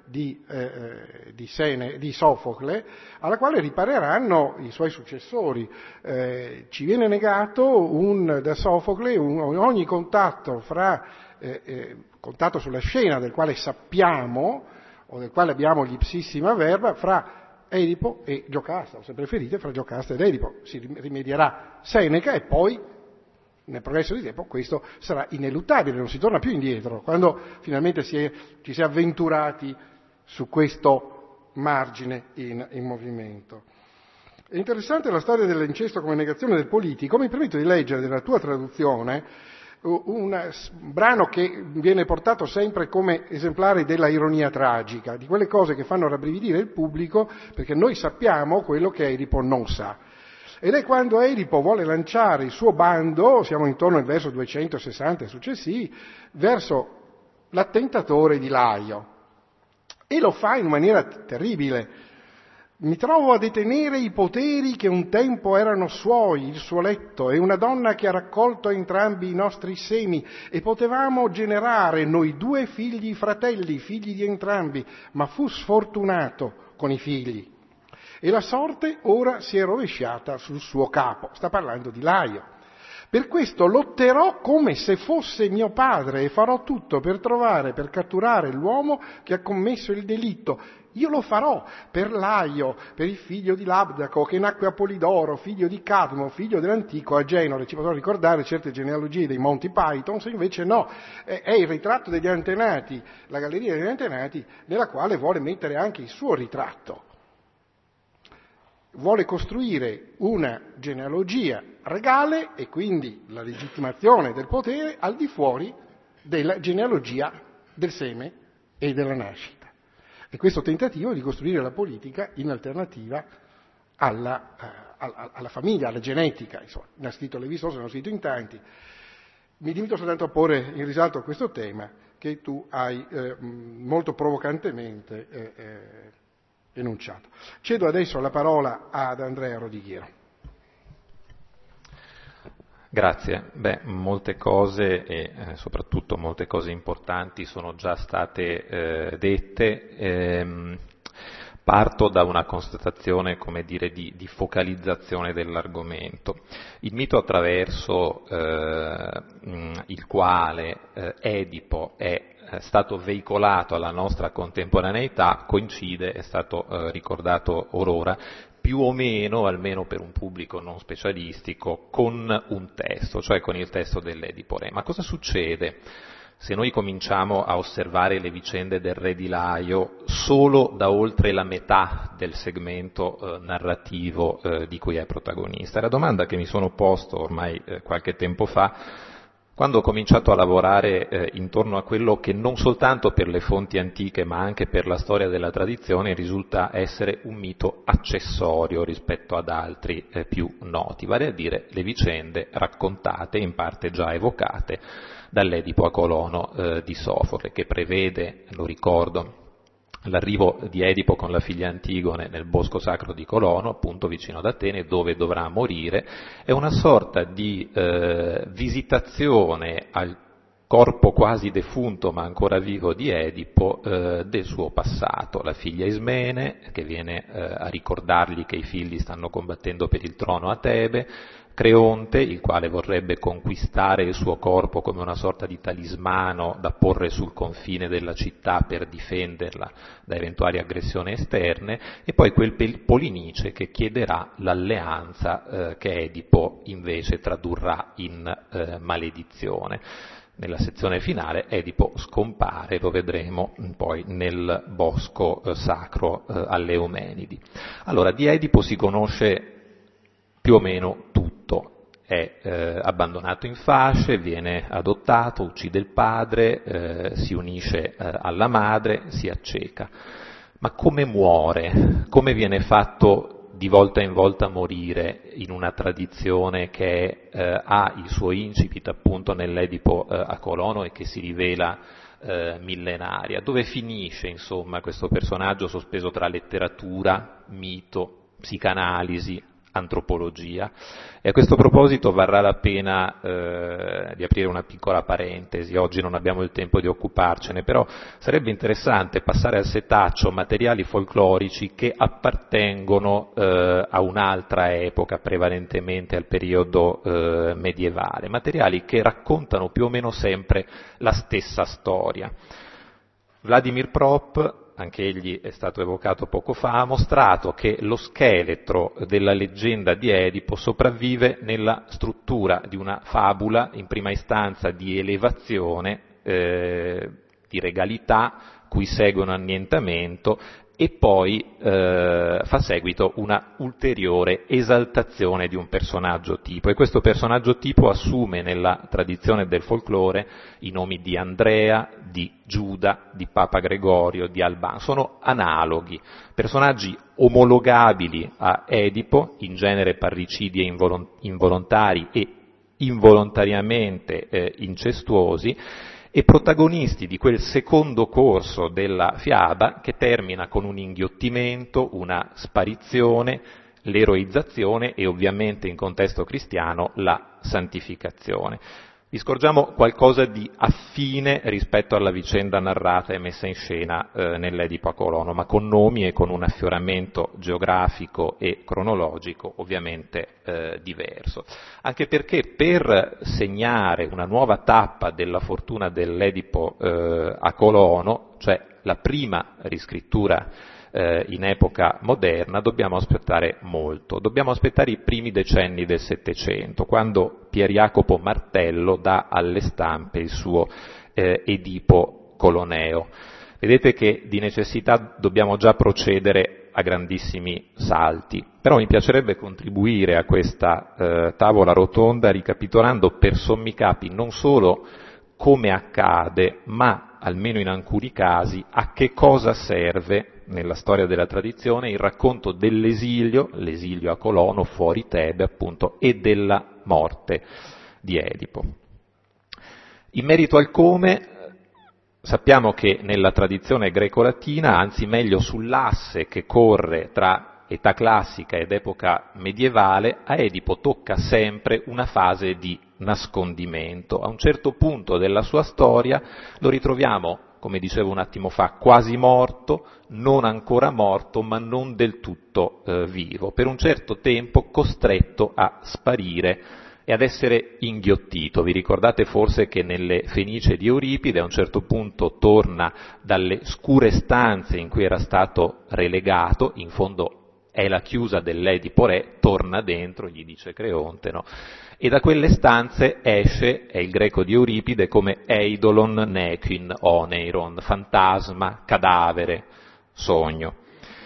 di, eh, di, Sene, di Sofocle, alla quale ripareranno i suoi successori. Eh, ci viene negato un, da Sofocle un, ogni contatto fra eh, eh, contatto sulla scena del quale sappiamo o del quale abbiamo l'ipsissima verba fra Edipo e Giocasta, o se preferite fra Giocasta ed Edipo. Si rimedierà Seneca e poi nel progresso di tempo questo sarà ineluttabile, non si torna più indietro, quando finalmente si è, ci si è avventurati su questo margine in, in movimento. È interessante la storia dell'incesto come negazione del politico. Mi permetto di leggere nella tua traduzione un brano che viene portato sempre come esemplare della ironia tragica, di quelle cose che fanno rabbrividire il pubblico, perché noi sappiamo quello che Edipo non sa. Ed è quando Edipo vuole lanciare il suo bando, siamo intorno al verso duecentosessanta e successivi, verso l'attentatore di Laio. E lo fa in maniera terribile. Mi trovo a detenere i poteri che un tempo erano suoi, il suo letto, e una donna che ha raccolto entrambi i nostri semi, e potevamo generare noi due figli fratelli, figli di entrambi, ma fu sfortunato con i figli. E la sorte ora si è rovesciata sul suo capo. Sta parlando di Laio. Per questo lotterò come se fosse mio padre e farò tutto per trovare, per catturare l'uomo che ha commesso il delitto. Io lo farò per Laio, per il figlio di Labdaco, che nacque a Polidoro, figlio di Cadmo, figlio dell'antico Agenore. Ci potrò ricordare certe genealogie dei Monty Python, se invece no. È il ritratto degli antenati, la galleria degli antenati, nella quale vuole mettere anche il suo ritratto. Vuole costruire una genealogia regale e quindi la legittimazione del potere al di fuori della genealogia del seme e della nascita. E questo tentativo di costruire la politica in alternativa alla, uh, alla, alla famiglia, alla genetica, insomma, ne ha scritto Levi-Strauss, ne ho scritto in tanti. Mi limito soltanto a porre in risalto questo tema che tu hai eh, molto provocantemente eh, eh, enunciato. Cedo adesso la parola ad Andrea Rodighiero. Grazie. Beh, molte cose e eh, soprattutto molte cose importanti sono già state eh, dette. Ehm, parto da una constatazione, come dire, di, di focalizzazione dell'argomento. Il mito attraverso eh, il quale eh, Edipo è è stato veicolato alla nostra contemporaneità coincide, è stato eh, ricordato orora, più o meno, almeno per un pubblico non specialistico, con un testo, cioè con il testo dell'Edipo Re. Ma cosa succede se noi cominciamo a osservare le vicende del re di Laio solo da oltre la metà del segmento eh, narrativo eh, di cui è protagonista? La domanda che mi sono posto ormai eh, qualche tempo fa, quando ho cominciato a lavorare eh, intorno a quello che non soltanto per le fonti antiche ma anche per la storia della tradizione risulta essere un mito accessorio rispetto ad altri eh, più noti, vale a dire le vicende raccontate, in parte già evocate, dall'Edipo a Colono eh, di Sofocle, che prevede, lo ricordo, l'arrivo di Edipo con la figlia Antigone nel bosco sacro di Colono, appunto vicino ad Atene, dove dovrà morire. È una sorta di eh, visitazione al corpo quasi defunto ma ancora vivo di Edipo eh, del suo passato. La figlia Ismene, che viene eh, a ricordargli che i figli stanno combattendo per il trono a Tebe, Creonte, il quale vorrebbe conquistare il suo corpo come una sorta di talismano da porre sul confine della città per difenderla da eventuali aggressioni esterne, e poi quel Polinice che chiederà l'alleanza eh, che Edipo invece tradurrà in eh, maledizione. Nella sezione finale Edipo scompare, lo vedremo poi nel bosco eh, sacro eh, alle Eumenidi. Allora, di Edipo si conosce più o meno tutto. È eh, abbandonato in fasce, viene adottato, uccide il padre, eh, si unisce eh, alla madre, si acceca. Ma come muore? Come viene fatto di volta in volta morire in una tradizione che eh, ha il suo incipit appunto nell'Edipo eh, a Colono e che si rivela eh, millenaria? Dove finisce insomma questo personaggio sospeso tra letteratura, mito, psicanalisi, antropologia. E a questo proposito varrà la pena eh, di aprire una piccola parentesi. Oggi non abbiamo il tempo di occuparcene, però sarebbe interessante passare al setaccio materiali folclorici che appartengono eh, a un'altra epoca, prevalentemente al periodo eh, medievale, materiali che raccontano più o meno sempre la stessa storia. Vladimir Prop, anche egli è stato evocato poco fa, ha mostrato che lo scheletro della leggenda di Edipo sopravvive nella struttura di una fabula, in prima istanza di elevazione, eh, di regalità, cui segue un annientamento e poi eh, fa seguito una ulteriore esaltazione di un personaggio tipo. E questo personaggio tipo assume nella tradizione del folklore i nomi di Andrea, di Giuda, di Papa Gregorio, di Albano. Sono analoghi, personaggi omologabili a Edipo, in genere parricidi e involontari e involontariamente eh, incestuosi, e protagonisti di quel secondo corso della fiaba che termina con un inghiottimento, una sparizione, l'eroizzazione e ovviamente in contesto cristiano la santificazione. Vi scorgiamo qualcosa di affine rispetto alla vicenda narrata e messa in scena eh, nell'Edipo a Colono, ma con nomi e con un affioramento geografico e cronologico ovviamente eh, diverso. Anche perché per segnare una nuova tappa della fortuna dell'Edipo eh, a Colono, cioè la prima riscrittura in epoca moderna, dobbiamo aspettare molto. Dobbiamo aspettare i primi decenni del Settecento, quando Pier Jacopo Martello dà alle stampe il suo eh, Edipo Coloneo. Vedete che di necessità dobbiamo già procedere a grandissimi salti, però mi piacerebbe contribuire a questa eh, tavola rotonda ricapitolando per sommi capi non solo come accade, ma almeno in alcuni casi a che cosa serve nella storia della tradizione il racconto dell'esilio, l'esilio a Colono, fuori Tebe appunto, e della morte di Edipo. In merito al come, sappiamo che nella tradizione greco-latina, anzi meglio sull'asse che corre tra età classica ed epoca medievale, a Edipo tocca sempre una fase di nascondimento. A un certo punto della sua storia lo ritroviamo, come dicevo un attimo fa, quasi morto, non ancora morto, ma non del tutto eh, vivo, per un certo tempo costretto a sparire e ad essere inghiottito. Vi ricordate forse che nelle Fenice di Euripide a un certo punto torna dalle scure stanze in cui era stato relegato, in fondo è la chiusa dell'Edipo Re, torna dentro, gli dice Creonte, no? E da quelle stanze esce, è il greco di Euripide, come eidolon nequin oneiron, fantasma, cadavere, sogno.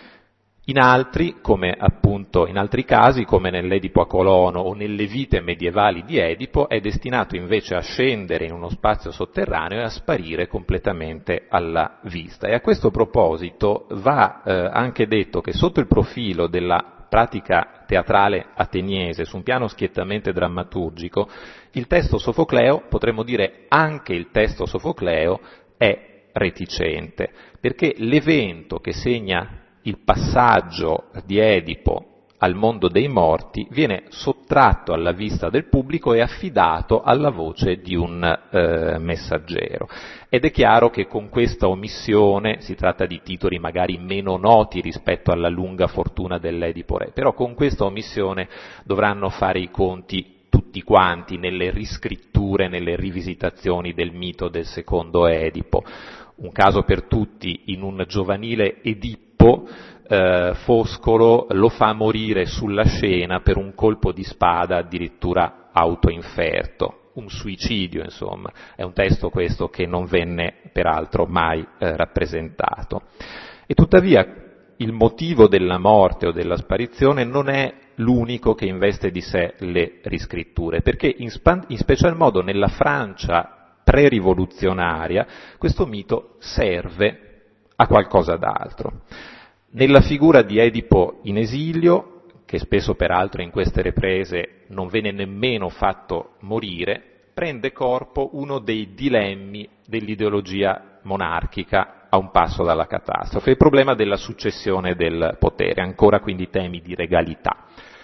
In altri, come appunto in altri casi, come nell'Edipo a Colono o nelle vite medievali di Edipo, è destinato invece a scendere in uno spazio sotterraneo e a sparire completamente alla vista. E a questo proposito va eh, anche detto che sotto il profilo della pratica teatrale ateniese, su un piano schiettamente drammaturgico, il testo sofocleo, potremmo dire anche il testo sofocleo, è reticente, perché l'evento che segna il passaggio di Edipo al mondo dei morti viene sottratto alla vista del pubblico e affidato alla voce di un eh, messaggero. Ed è chiaro che con questa omissione, si tratta di titoli magari meno noti rispetto alla lunga fortuna dell'Edipo Re, però con questa omissione dovranno fare i conti tutti quanti nelle riscritture, nelle rivisitazioni del mito del secondo Edipo. Un caso per tutti, in un giovanile Edippo, eh, Foscolo lo fa morire sulla scena per un colpo di spada addirittura autoinferto, un suicidio insomma. È un testo questo che non venne peraltro mai eh, rappresentato. E tuttavia il motivo della morte o della sparizione non è l'unico che investe di sé le riscritture, perché in, span- in special modo nella Francia pre-rivoluzionaria questo mito serve a qualcosa d'altro. Nella figura di Edipo in esilio, che spesso peraltro in queste riprese non venne nemmeno fatto morire, prende corpo uno dei dilemmi dell'ideologia monarchica a un passo dalla catastrofe, il problema della successione del potere, ancora quindi temi di regalità.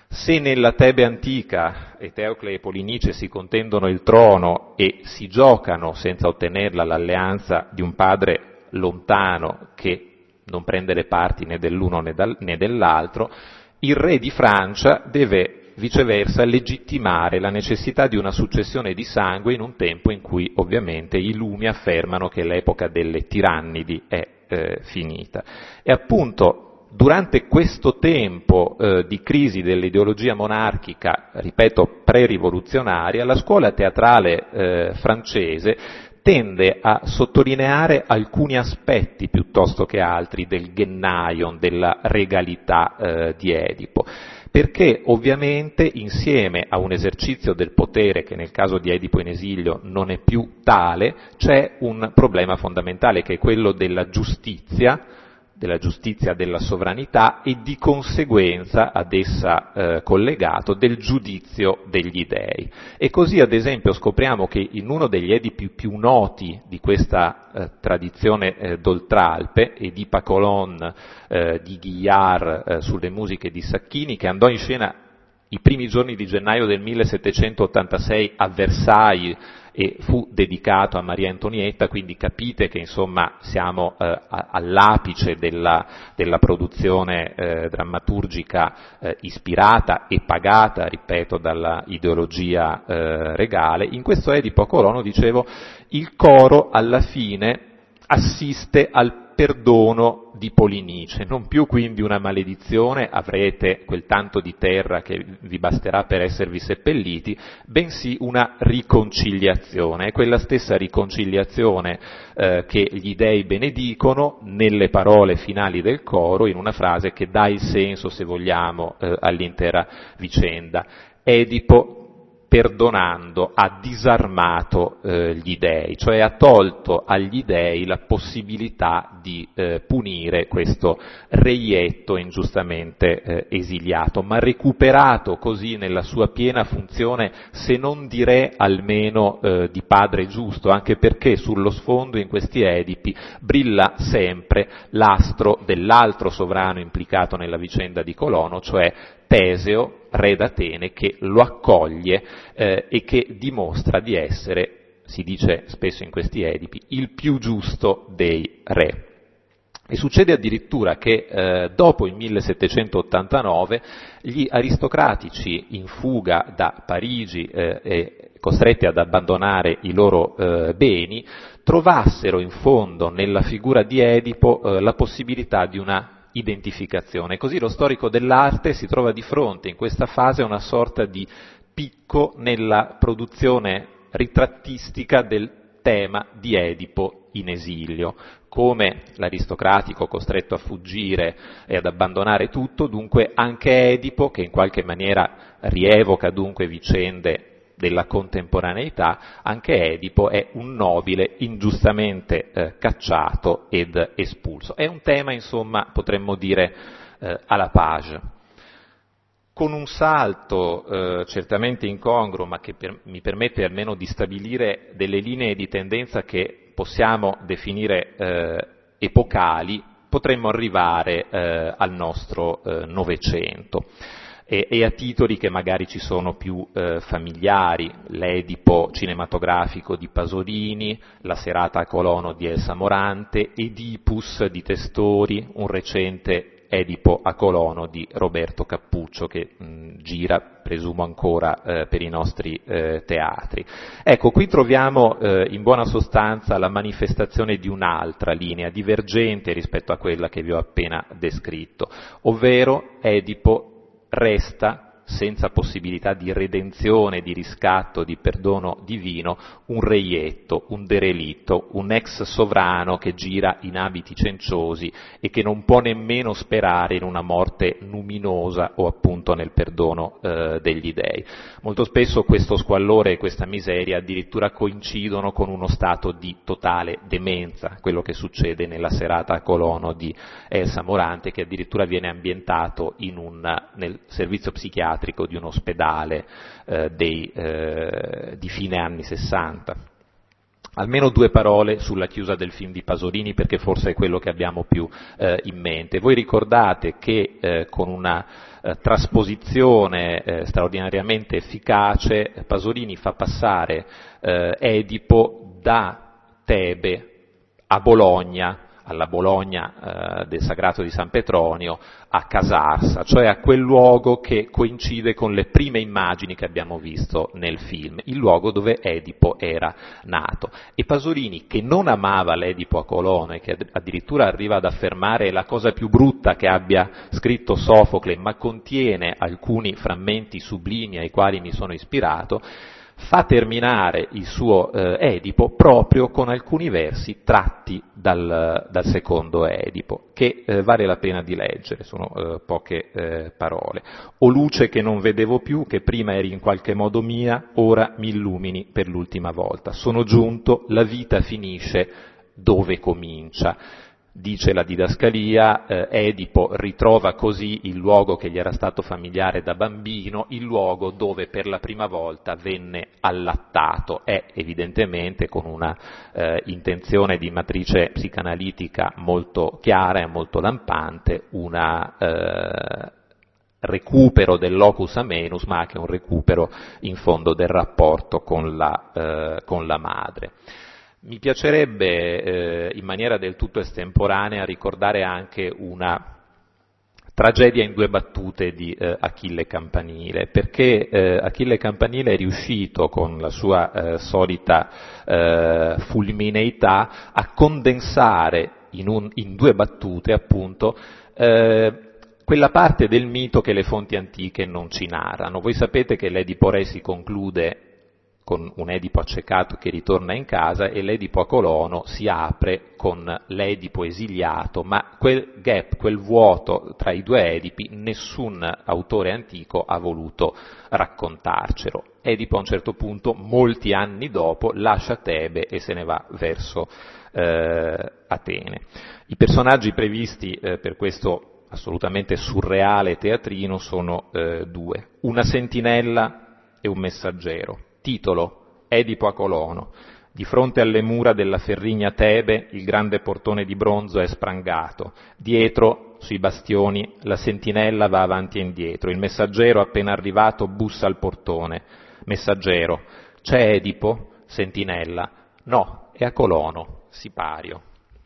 Se nella Tebe antica Eteocle e Polinice si contendono il trono e si giocano, senza ottenerla, l'alleanza di un padre lontano che non prende le parti né dell'uno né, dal, né dell'altro, il re di Francia deve viceversa legittimare la necessità di una successione di sangue in un tempo in cui ovviamente i lumi affermano che l'epoca delle tirannidi è eh, finita. E appunto durante questo tempo eh, di crisi dell'ideologia monarchica, ripeto, pre-rivoluzionaria, la scuola teatrale eh, francese tende a sottolineare alcuni aspetti piuttosto che altri del Gennaio, della regalità eh, di Edipo, perché ovviamente insieme a un esercizio del potere che nel caso di Edipo in esilio non è più tale, c'è un problema fondamentale che è quello della giustizia, della giustizia della sovranità e di conseguenza ad essa eh, collegato del giudizio degli dei. E così ad esempio scopriamo che in uno degli Edipi più noti di questa eh, tradizione eh, d'Oltralpe, Edipa Colonne eh, di Guillard eh, sulle musiche di Sacchini, che andò in scena i primi giorni di gennaio del millesettecentottantasei a Versailles e fu dedicato a Maria Antonietta, quindi capite che insomma siamo eh, all'apice della, della produzione eh, drammaturgica eh, ispirata e pagata, ripeto, dalla ideologia eh, regale. In questo Edipo a Colono, dicevo, il coro alla fine assiste al perdono di Polinice, non più quindi una maledizione, avrete quel tanto di terra che vi basterà per esservi seppelliti, bensì una riconciliazione. È quella stessa riconciliazione eh, che gli dei benedicono nelle parole finali del coro, in una frase che dà il senso, se vogliamo, eh, all'intera vicenda. Edipo, perdonando, ha disarmato eh, gli dei, cioè ha tolto agli dei la possibilità di eh, punire questo reietto ingiustamente eh, esiliato, ma recuperato così nella sua piena funzione, se non di re, almeno eh, di padre giusto, anche perché sullo sfondo in questi Edipi brilla sempre l'astro dell'altro sovrano implicato nella vicenda di Colono, cioè Teseo, re d'Atene, che lo accoglie eh, e che dimostra di essere, si dice spesso in questi Edipi, il più giusto dei re. E succede addirittura che eh, dopo il millesettecentottantanove gli aristocratici in fuga da Parigi eh, e costretti ad abbandonare i loro eh, beni trovassero in fondo nella figura di Edipo eh, la possibilità di una identificazione. Così lo storico dell'arte si trova di fronte in questa fase a una sorta di picco nella produzione ritrattistica del tema di Edipo in esilio. Come l'aristocratico costretto a fuggire e ad abbandonare tutto, dunque anche Edipo, che in qualche maniera rievoca dunque vicende della contemporaneità, anche Edipo è un nobile ingiustamente eh, cacciato ed espulso. È un tema, insomma, potremmo dire eh, alla page. Con un salto eh, certamente incongruo, ma che per, mi permette almeno di stabilire delle linee di tendenza che possiamo definire eh, epocali, potremmo arrivare eh, al nostro eh, Novecento. E, e a titoli che magari ci sono più eh, familiari, l'Edipo cinematografico di Pasolini, La serata a Colono di Elsa Morante, Edipus di Testori, un recente Edipo a Colono di Roberto Cappuccio che mh, gira, presumo ancora, eh, per i nostri eh, teatri. Ecco, qui troviamo eh, in buona sostanza la manifestazione di un'altra linea divergente rispetto a quella che vi ho appena descritto, ovvero Edipo resta senza possibilità di redenzione, di riscatto, di perdono divino, un reietto, un derelitto, un ex sovrano che gira in abiti cenciosi e che non può nemmeno sperare in una morte luminosa o appunto nel perdono eh, degli dei. Molto spesso questo squallore e questa miseria addirittura coincidono con uno stato di totale demenza, quello che succede nella serata a Colono di Elsa Morante, che addirittura viene ambientato in un, nel servizio psichiatrico di un ospedale eh, dei, eh, di fine anni sessanta. Almeno due parole sulla chiusa del film di Pasolini, perché forse è quello che abbiamo più eh, in mente. Voi ricordate che eh, con una eh, trasposizione eh, straordinariamente efficace Pasolini fa passare eh, Edipo da Tebe a Bologna, alla Bologna eh, del Sagrato di San Petronio, a Casarsa, cioè a quel luogo che coincide con le prime immagini che abbiamo visto nel film, il luogo dove Edipo era nato. E Pasolini, che non amava l'Edipo a Colono e che addirittura arriva ad affermare la cosa più brutta che abbia scritto Sofocle, ma contiene alcuni frammenti sublimi ai quali mi sono ispirato, fa terminare il suo eh, Edipo proprio con alcuni versi tratti dal, dal secondo Edipo, che eh, vale la pena di leggere, sono eh, poche eh, parole. O luce che non vedevo più, che prima eri in qualche modo mia, ora mi illumini per l'ultima volta. Sono giunto, la vita finisce dove comincia. Dice la didascalia, eh, Edipo ritrova così il luogo che gli era stato familiare da bambino, il luogo dove per la prima volta venne allattato. È evidentemente con una eh, intenzione di matrice psicanalitica molto chiara e molto lampante, una eh, recupero del locus amenus, ma anche un recupero in fondo del rapporto con la, eh, con la madre. Mi piacerebbe eh, in maniera del tutto estemporanea ricordare anche una tragedia in due battute di eh, Achille Campanile, perché eh, Achille Campanile è riuscito con la sua eh, solita eh, fulmineità a condensare in, un, in due battute appunto eh, quella parte del mito che le fonti antiche non ci narrano. Voi sapete che l'Edipo Re si conclude con un Edipo accecato che ritorna in casa e l'Edipo a Colono si apre con l'Edipo esiliato, ma quel gap, quel vuoto tra i due Edipi nessun autore antico ha voluto raccontarcelo. Edipo a un certo punto, molti anni dopo, lascia Tebe e se ne va verso eh, Atene. I personaggi previsti eh, per questo assolutamente surreale teatrino sono eh, due, una sentinella e un messaggero. Titolo: Edipo a Colono. Di fronte alle mura della ferrigna Tebe il grande portone di bronzo è sprangato. Dietro, sui bastioni, la sentinella va avanti e indietro. Il messaggero, appena arrivato, bussa al portone. Messaggero: c'è Edipo? Sentinella: no, è a Colono, Sipario.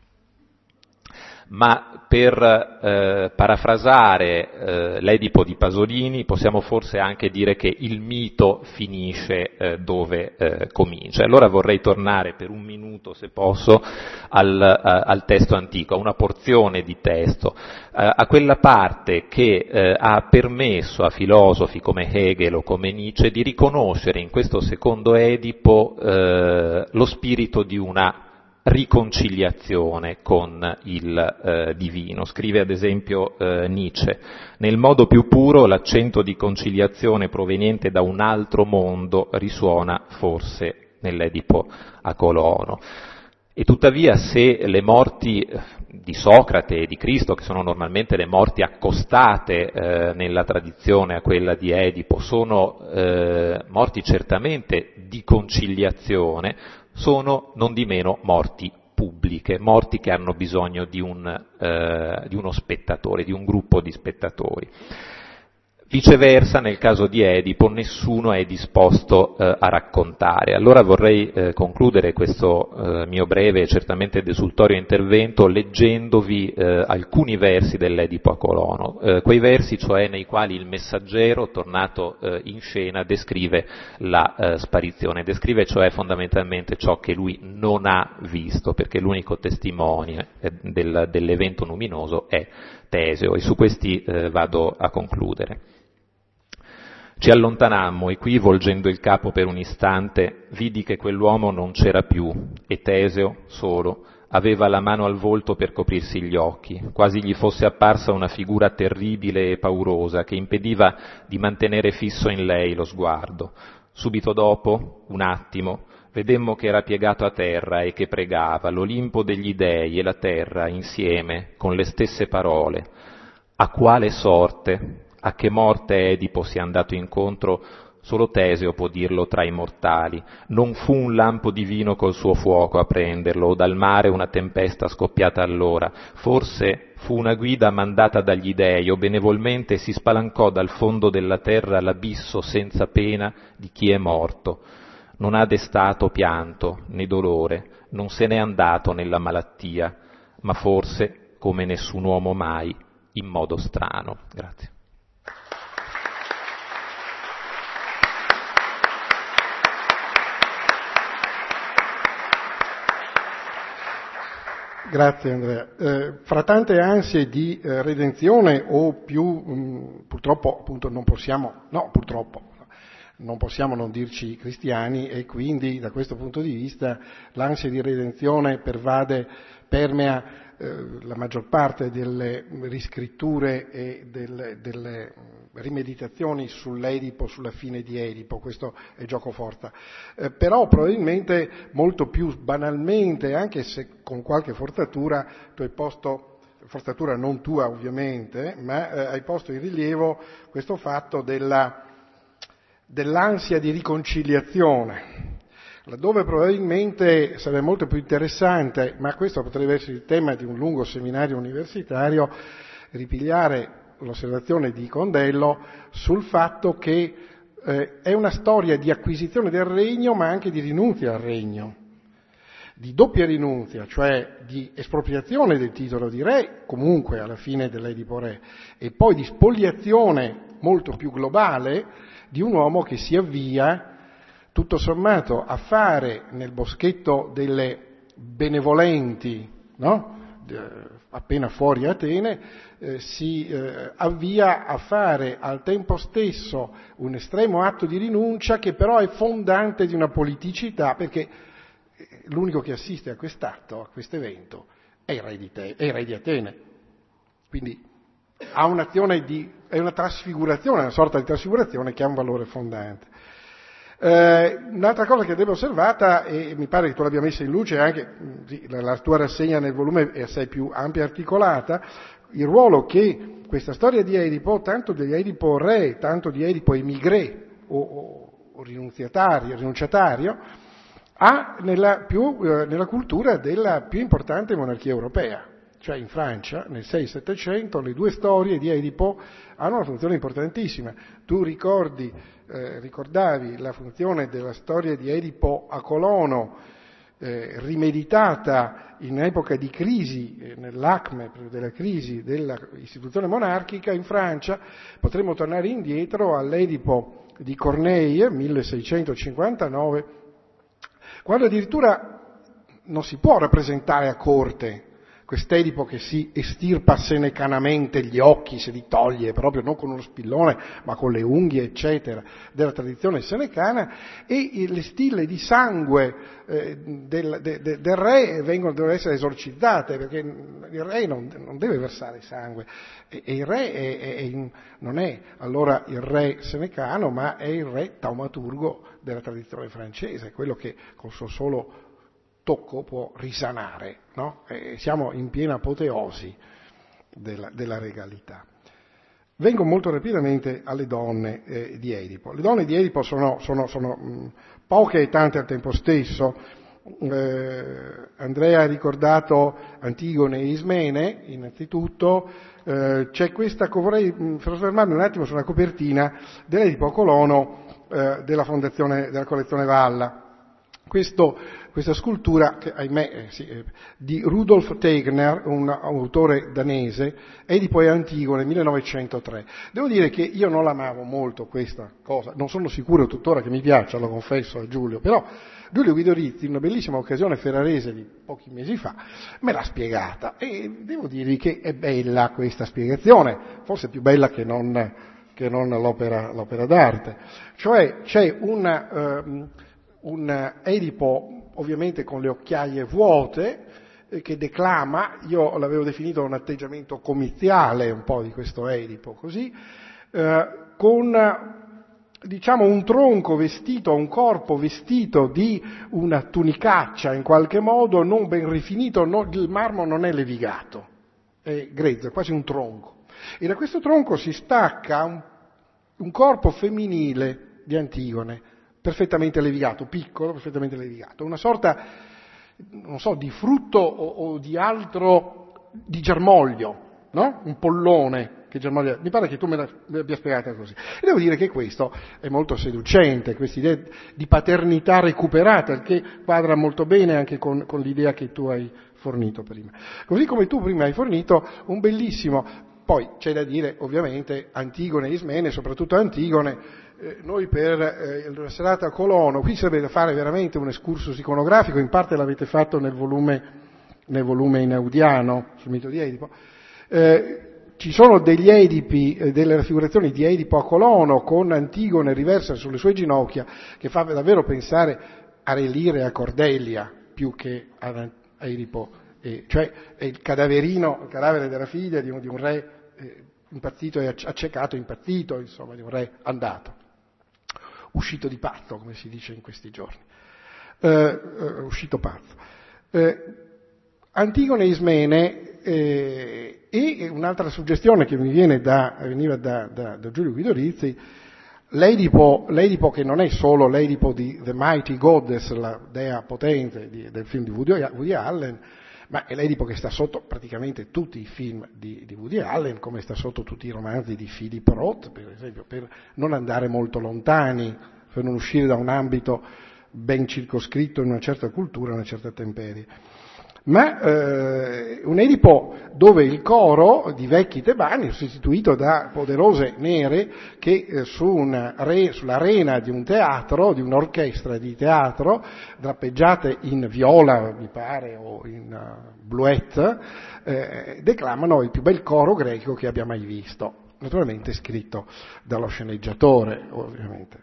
Ma per eh, parafrasare eh, l'Edipo di Pasolini possiamo forse anche dire che il mito finisce eh, dove eh, comincia. Allora vorrei tornare per un minuto, se posso, al, a, al testo antico, a una porzione di testo, a, a quella parte che eh, ha permesso a filosofi come Hegel o come Nietzsche di riconoscere in questo secondo Edipo eh, lo spirito di una riconciliazione con il eh, divino. Scrive ad esempio eh, Nietzsche: nel modo più puro l'accento di conciliazione proveniente da un altro mondo risuona forse nell'Edipo a Colono. E tuttavia, se le morti di Socrate e di Cristo, che sono normalmente le morti accostate eh, nella tradizione a quella di Edipo, sono eh, morti certamente di conciliazione, sono non di meno morti pubbliche, morti che hanno bisogno di, un, eh, di uno spettatore, di un gruppo di spettatori. Viceversa, nel caso di Edipo, nessuno è disposto eh, a raccontare. Allora vorrei eh, concludere questo eh, mio breve e certamente desultorio intervento leggendovi eh, alcuni versi dell'Edipo a Colono, eh, quei versi cioè nei quali il messaggero, tornato eh, in scena, descrive la eh, sparizione, descrive cioè fondamentalmente ciò che lui non ha visto, perché l'unico testimone eh, del, dell'evento luminoso è Teseo, e su questi eh, vado a concludere. Ci allontanammo e qui, volgendo il capo per un istante, vidi che quell'uomo non c'era più e Teseo, solo, aveva la mano al volto per coprirsi gli occhi, quasi gli fosse apparsa una figura terribile e paurosa che impediva di mantenere fisso in lei lo sguardo. Subito dopo, un attimo, vedemmo che era piegato a terra e che pregava l'Olimpo degli dei e la terra insieme con le stesse parole. A quale sorte, a che morte Edipo sia andato incontro Solo Teseo può dirlo tra i mortali. Non fu un lampo divino col suo fuoco a prenderlo, o dal mare una tempesta scoppiata allora. Forse fu una guida mandata dagli dei, o benevolmente si spalancò dal fondo della terra l'abisso senza pena di chi è morto. Non ha destato pianto né dolore, non se n'è andato nella malattia, ma forse, come nessun uomo mai, in modo strano. Grazie. Grazie Andrea. Eh, fra tante ansie di eh, redenzione o più, mh, purtroppo appunto non possiamo, no purtroppo, non possiamo non dirci cristiani e quindi da questo punto di vista l'ansia di redenzione pervade, permea eh, la maggior parte delle riscritture e delle, delle rimeditazioni sull'Edipo, sulla fine di Edipo, questo è giocoforza. Eh, però probabilmente molto più banalmente, anche se con qualche forzatura, tu hai posto, forzatura non tua ovviamente, ma eh, hai posto in rilievo questo fatto della, dell'ansia di riconciliazione, laddove probabilmente sarebbe molto più interessante, ma questo potrebbe essere il tema di un lungo seminario universitario, ripigliare l'osservazione di Condello sul fatto che eh, è una storia di acquisizione del regno ma anche di rinunzia al regno, di doppia rinunzia, cioè di espropriazione del titolo di re, comunque alla fine dell'Edipo Re, e poi di spoliazione molto più globale di un uomo che si avvia tutto sommato a fare nel boschetto delle benevolenti, no? appena fuori Atene, eh, si eh, avvia a fare al tempo stesso un estremo atto di rinuncia che però è fondante di una politicità, perché l'unico che assiste a quest'atto, a questo evento, è il re di, Te- è il re di Atene. Quindi ha un'azione di, è una trasfigurazione, una sorta di trasfigurazione che ha un valore fondante. Eh, un'altra cosa che abbiamo osservata, e mi pare che tu l'abbia messa in luce anche, sì, la, la tua rassegna nel volume è assai più ampia e articolata, il ruolo che questa storia di Edipo, tanto di Edipo re, tanto di Edipo emigré o, o, o rinunziatario, rinunciatario, ha nella, più, eh, nella cultura della più importante monarchia europea. Cioè in Francia, nel sei settecento, le due storie di Edipo hanno una funzione importantissima. Tu ricordi, eh, ricordavi la funzione della storia di Edipo a Colono, eh, rimeditata in epoca di crisi, eh, nell'acme della crisi dell'istituzione monarchica in Francia. Potremmo tornare indietro all'Edipo di Corneille, milleseicentocinquantanove, quando addirittura non si può rappresentare a corte quest'Edipo che si estirpa senecanamente gli occhi, se li toglie proprio non con uno spillone ma con le unghie eccetera della tradizione senecana, e le stille di sangue eh, del, de, de, del re vengono, devono essere esorcizzate, perché il re non, non deve versare sangue, e, e il re è, è, è, non è allora il re senecano ma è il re taumaturgo della tradizione francese, quello che col suo solo tocco può risanare, no? E siamo in piena apoteosi della, della regalità. Vengo molto rapidamente alle donne eh, di Edipo. Le donne di Edipo sono, sono, sono mh, poche e tante al tempo stesso. Eh, Andrea ha ricordato Antigone e Ismene, innanzitutto. Eh, c'è questa, vorrei mh, soffermarmi un attimo sulla copertina dell'Edipo Colono eh, della fondazione della collezione Valla. Questo, questa scultura, che ahimè, eh, sì, eh, di Rudolf Tegner, un, un autore danese, Edipo e Antigone, millenovecentotre. Devo dire che io non l'amavo molto questa cosa, non sono sicuro tuttora che mi piaccia, lo confesso a Giulio, però Giulio Guido Rizzi, in una bellissima occasione ferrarese di pochi mesi fa, me l'ha spiegata e devo dirvi che è bella questa spiegazione, forse più bella che non, che non l'opera, l'opera d'arte. Cioè c'è una... Uh, un Edipo ovviamente con le occhiaie vuote, eh, che declama, io l'avevo definito un atteggiamento comiziale un po' di questo Edipo, così, eh, con diciamo un tronco vestito, un corpo vestito di una tunicaccia in qualche modo, non ben rifinito, no, il marmo non è levigato, è grezzo, è quasi un tronco. E da questo tronco si stacca un, un corpo femminile, di Antigone, perfettamente levigato, piccolo, perfettamente levigato, una sorta, non so, di frutto o, o di altro, di germoglio, no? Un pollone che germoglia. Mi pare che tu me l'abbia spiegata così. E devo dire che questo è molto seducente, questa idea di paternità recuperata, che quadra molto bene anche con, con l'idea che tu hai fornito prima. Così come tu prima hai fornito un bellissimo, poi c'è da dire ovviamente Antigone e Ismene, soprattutto Antigone, eh, noi per eh, la serata a Colono, qui sarebbe da fare veramente un excursus iconografico, in parte l'avete fatto nel volume, nel volume inaudiano sul mito di Edipo. Eh, Ci sono degli Edipi, eh, delle raffigurazioni di Edipo a Colono con Antigone riversa sulle sue ginocchia, che fa davvero pensare a Relire e a Cordelia più che a, a Edipo, eh, cioè è il cadaverino, il cadavere della figlia di un, di un re eh, impazzito e accecato, impazzito, insomma, di un re andato, uscito di pazzo, come si dice in questi giorni, eh, eh, uscito pazzo. Eh, Antigone e Ismene. Eh, e un'altra suggestione che mi viene da, veniva da, da, da Giulio Guido Rizzi, l'Edipo, l'Edipo che non è solo l'Edipo di The Mighty Goddess, la dea potente di, del film di Woody, Woody Allen, ma è l'Edipo che sta sotto praticamente tutti i film di, di Woody Allen, come sta sotto tutti i romanzi di Philip Roth, per esempio, per non andare molto lontani, per non uscire da un ambito ben circoscritto in una certa cultura, una certa temperie. Ma eh, un Edipo dove il coro di vecchi tebani, sostituito da poderose nere, che eh, su una re, sull'arena di un teatro, di un'orchestra di teatro, drappeggiate in viola, mi pare, o in uh, bluette, eh, declamano il più bel coro greco che abbia mai visto, naturalmente scritto dallo sceneggiatore, ovviamente.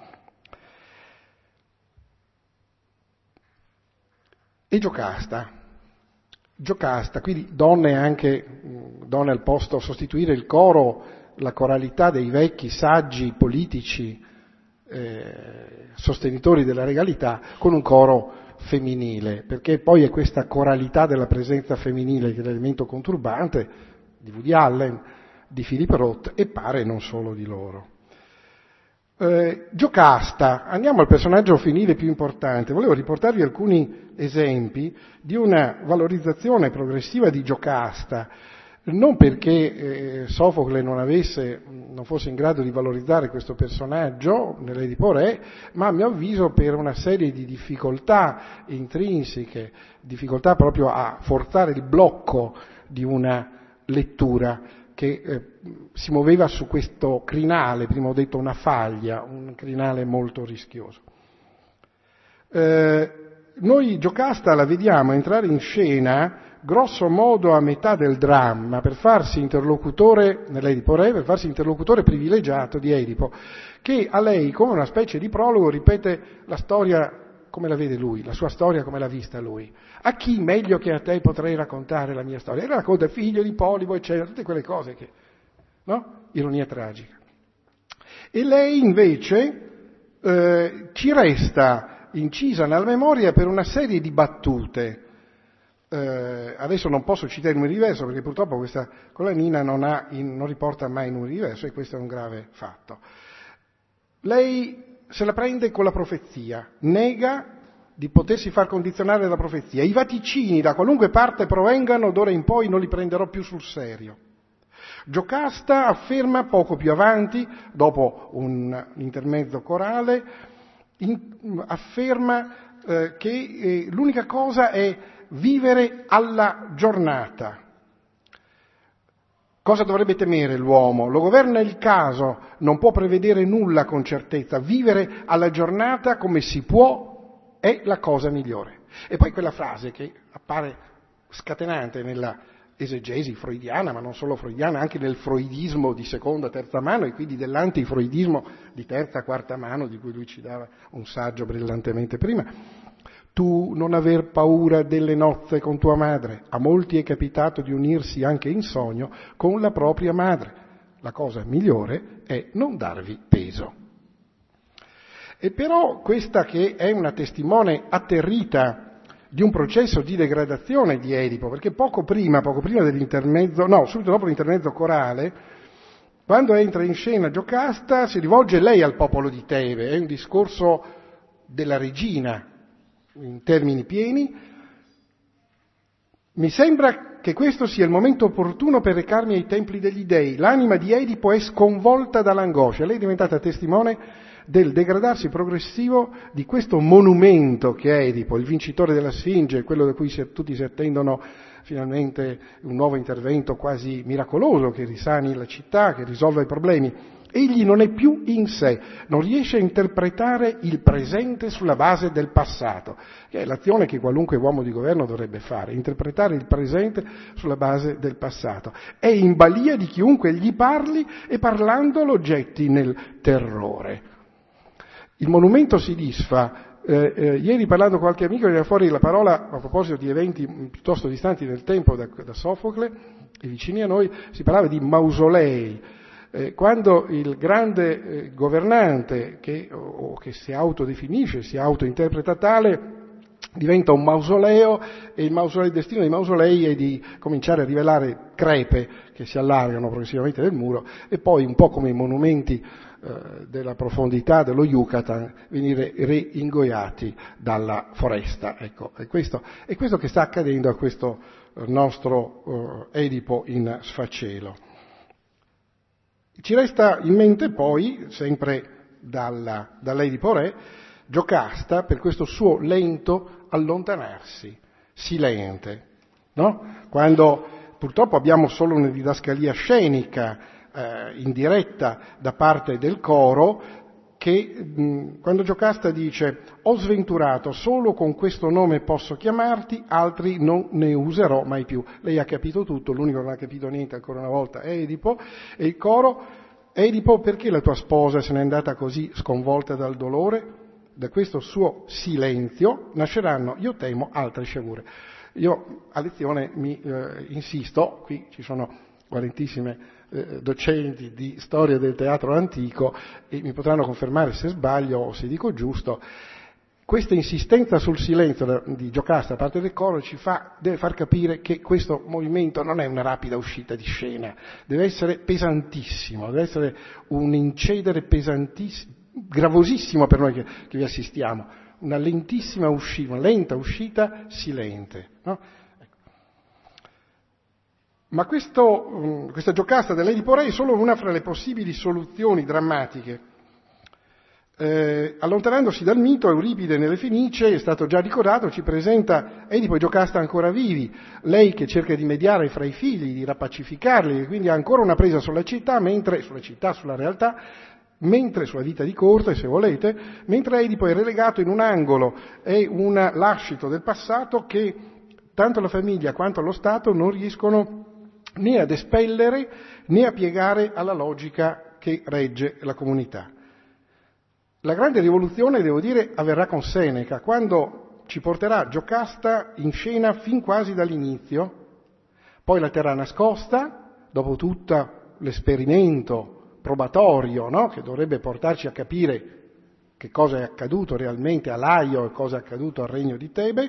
E Giocasta. Giocasta, quindi donne anche, donne al posto, sostituire il coro, la coralità dei vecchi saggi politici eh, sostenitori della regalità con un coro femminile, perché poi è questa coralità della presenza femminile che è l'elemento conturbante di Woody Allen, di Philip Roth e pare non solo di loro. Eh, Giocasta, andiamo al personaggio femminile più importante. Volevo riportarvi alcuni esempi di una valorizzazione progressiva di Giocasta, non perché eh, Sofocle non avesse, non fosse in grado di valorizzare questo personaggio nell'Edipo Re, ma a mio avviso per una serie di difficoltà intrinseche, difficoltà proprio a forzare il blocco di una lettura che eh, si muoveva su questo crinale, prima ho detto una faglia, un crinale molto rischioso. Eh, noi Giocasta la vediamo entrare in scena grosso modo a metà del dramma per farsi interlocutore, nell'Edipo Re, per farsi interlocutore privilegiato di Edipo, che a lei come una specie di prologo ripete la storia come la vede lui, la sua storia come l'ha vista lui. A chi meglio che a te potrei raccontare la mia storia? E racconta figlio di Polibo, eccetera, tutte quelle cose che, no? Ironia tragica. E lei invece eh, ci resta incisa nella memoria per una serie di battute. Eh, adesso non posso citare i numeri diversi perché purtroppo questa collanina non, ha in, non riporta mai numeri diversi e questo è un grave fatto. Lei se la prende con la profezia, nega di potersi far condizionare dalla profezia. I vaticini da qualunque parte provengano, d'ora in poi non li prenderò più sul serio. Giocasta afferma poco più avanti, dopo un intermezzo corale, in, afferma eh, che eh, l'unica cosa è vivere alla giornata. Cosa dovrebbe temere l'uomo? Lo governa il caso, non può prevedere nulla con certezza. Vivere alla giornata come si può è la cosa migliore. E poi quella frase che appare scatenante nella esegesi freudiana, ma non solo freudiana, anche nel freudismo di seconda, terza mano e quindi dell'antifreudismo di terza, quarta mano, di cui lui ci dava un saggio brillantemente prima. Tu non aver paura delle nozze con tua madre. A molti è capitato di unirsi anche in sogno con la propria madre. La cosa migliore è non darvi peso. E però questa che è una testimone atterrita di un processo di degradazione di Edipo, perché poco prima, poco prima dell'intermezzo, no, subito dopo l'intermezzo corale, Quando entra in scena Giocasta si rivolge lei al popolo di Tebe, è un discorso della regina in termini pieni. Mi sembra che questo sia il momento opportuno per recarmi ai templi degli dei. L'anima di Edipo è sconvolta dall'angoscia, lei è diventata testimone del degradarsi progressivo di questo monumento che è Edipo, il vincitore della Sfinge, quello da cui si, tutti si attendono finalmente un nuovo intervento quasi miracoloso che risani la città, che risolva i problemi. Egli non è più in sé, non riesce a interpretare il presente sulla base del passato, che è l'azione che qualunque uomo di governo dovrebbe fare, interpretare il presente sulla base del passato. È in balia di chiunque gli parli e parlando lo getti nel terrore. Il monumento si disfa. Eh, eh, ieri parlando con qualche amico era fuori la parola a proposito di eventi piuttosto distanti nel tempo da, da Sofocle e vicini a noi, si parlava di mausolei. Eh, quando il grande eh, governante che, o, o che si autodefinisce, si autointerpreta tale, diventa un mausoleo, e il, mausoleo, il destino dei mausolei è di cominciare a rivelare crepe che si allargano progressivamente nel muro e poi, un po' come i monumenti eh, della profondità dello Yucatan, venire reingoiati dalla foresta. Ecco, è questo, è questo che sta accadendo a questo eh, nostro eh, Edipo in sfacelo. Ci resta in mente poi, sempre dalla, dall'Edipo Re, Giocasta per questo suo lento allontanarsi, silente, no? Quando purtroppo abbiamo solo una didascalia scenica eh, in diretta da parte del coro che mh, quando Giocasta dice «Ho sventurato, solo con questo nome posso chiamarti, altri non ne userò mai più». Lei ha capito tutto, l'unico che non ha capito niente ancora una volta è Edipo, e il coro «Edipo, perché la tua sposa se n'è andata così sconvolta dal dolore?» Da questo suo silenzio nasceranno, io temo, altre sciagure. Io a lezione mi eh, insisto, qui ci sono valentissime eh, docenti di storia del teatro antico e mi potranno confermare se sbaglio o se dico giusto, questa insistenza sul silenzio di Giocasta da parte del coro ci fa, deve far capire che questo movimento non è una rapida uscita di scena, deve essere pesantissimo, deve essere un incedere pesantissimo, gravosissimo per noi che, che vi assistiamo, una lentissima uscita, una lenta uscita silente, no? Ecco. Ma questo, questa Giocasta dell'Edipo Re è solo una fra le possibili soluzioni drammatiche. Eh, allontanandosi dal mito, Euripide nelle Fenicie, è stato già ricordato, ci presenta Edipo e Giocasta ancora vivi, lei che cerca di mediare fra i figli, di rappacificarli, e quindi ha ancora una presa sulla città, mentre, sulla città, sulla realtà, mentre sulla vita di corte, se volete, mentre Edipo è relegato in un angolo, è un lascito del passato che tanto la famiglia quanto lo Stato non riescono né ad espellere né a piegare alla logica che regge la comunità. La grande rivoluzione, devo dire, avverrà con Seneca, quando ci porterà Giocasta in scena fin quasi dall'inizio, poi la terrà nascosta, dopo tutto l'esperimento probatorio, no? Che dovrebbe portarci a capire che cosa è accaduto realmente a Laio e cosa è accaduto al regno di Tebe,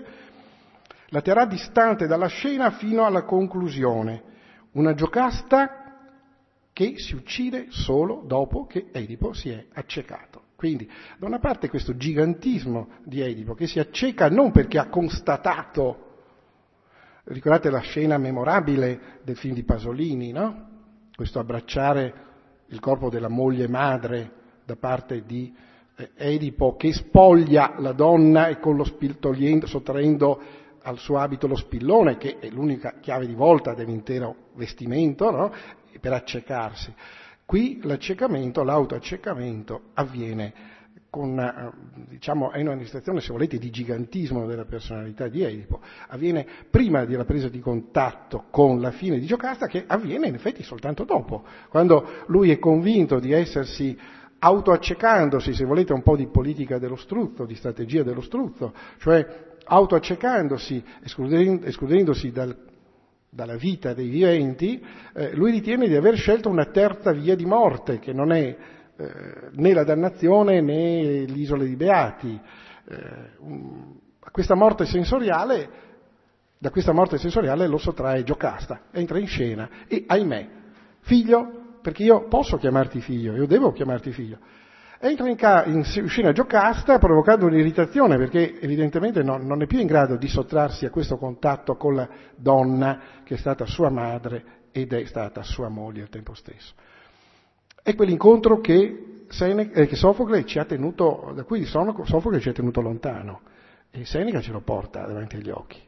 la terrà distante dalla scena fino alla conclusione. Una Giocasta che si uccide solo dopo che Edipo si è accecato. Quindi, da una parte questo gigantismo di Edipo che si acceca non perché ha constatato, ricordate la scena memorabile del film di Pasolini, no? Questo abbracciare il corpo della moglie madre da parte di eh, Edipo che spoglia la donna e con lo spil- togliendo, sottraendo al suo abito lo spillone, che è l'unica chiave di volta dell'intero vestimento, no? Per accecarsi. Qui l'accecamento, l'autoaccecamento avviene con, diciamo, è un'amministrazione, se volete, di gigantismo della personalità di Edipo, avviene prima della presa di contatto con la fine di Giocasta, che avviene in effetti soltanto dopo, quando lui è convinto di essersi autoaccecandosi, se volete, un po' di politica dello struzzo, di strategia dello struzzo, cioè autoaccecandosi, escludendo, escludendosi dal, dalla vita dei viventi, eh, lui ritiene di aver scelto una terza via di morte, che non è eh, né la dannazione né l'isola di Beati. Eh, un, a questa morte sensoriale, da questa morte sensoriale lo sottrae Giocasta, entra in scena e, ahimè, figlio perché io posso chiamarti figlio, io devo chiamarti figlio. Entra in, ca- in scena Giocasta provocando un'irritazione, perché evidentemente non, non è più in grado di sottrarsi a questo contatto con la donna che è stata sua madre ed è stata sua moglie al tempo stesso. È quell'incontro che, Sene- eh, che Sofocle ci ha tenuto, da cui Sofocle ci ha tenuto lontano, e Seneca ce lo porta davanti agli occhi.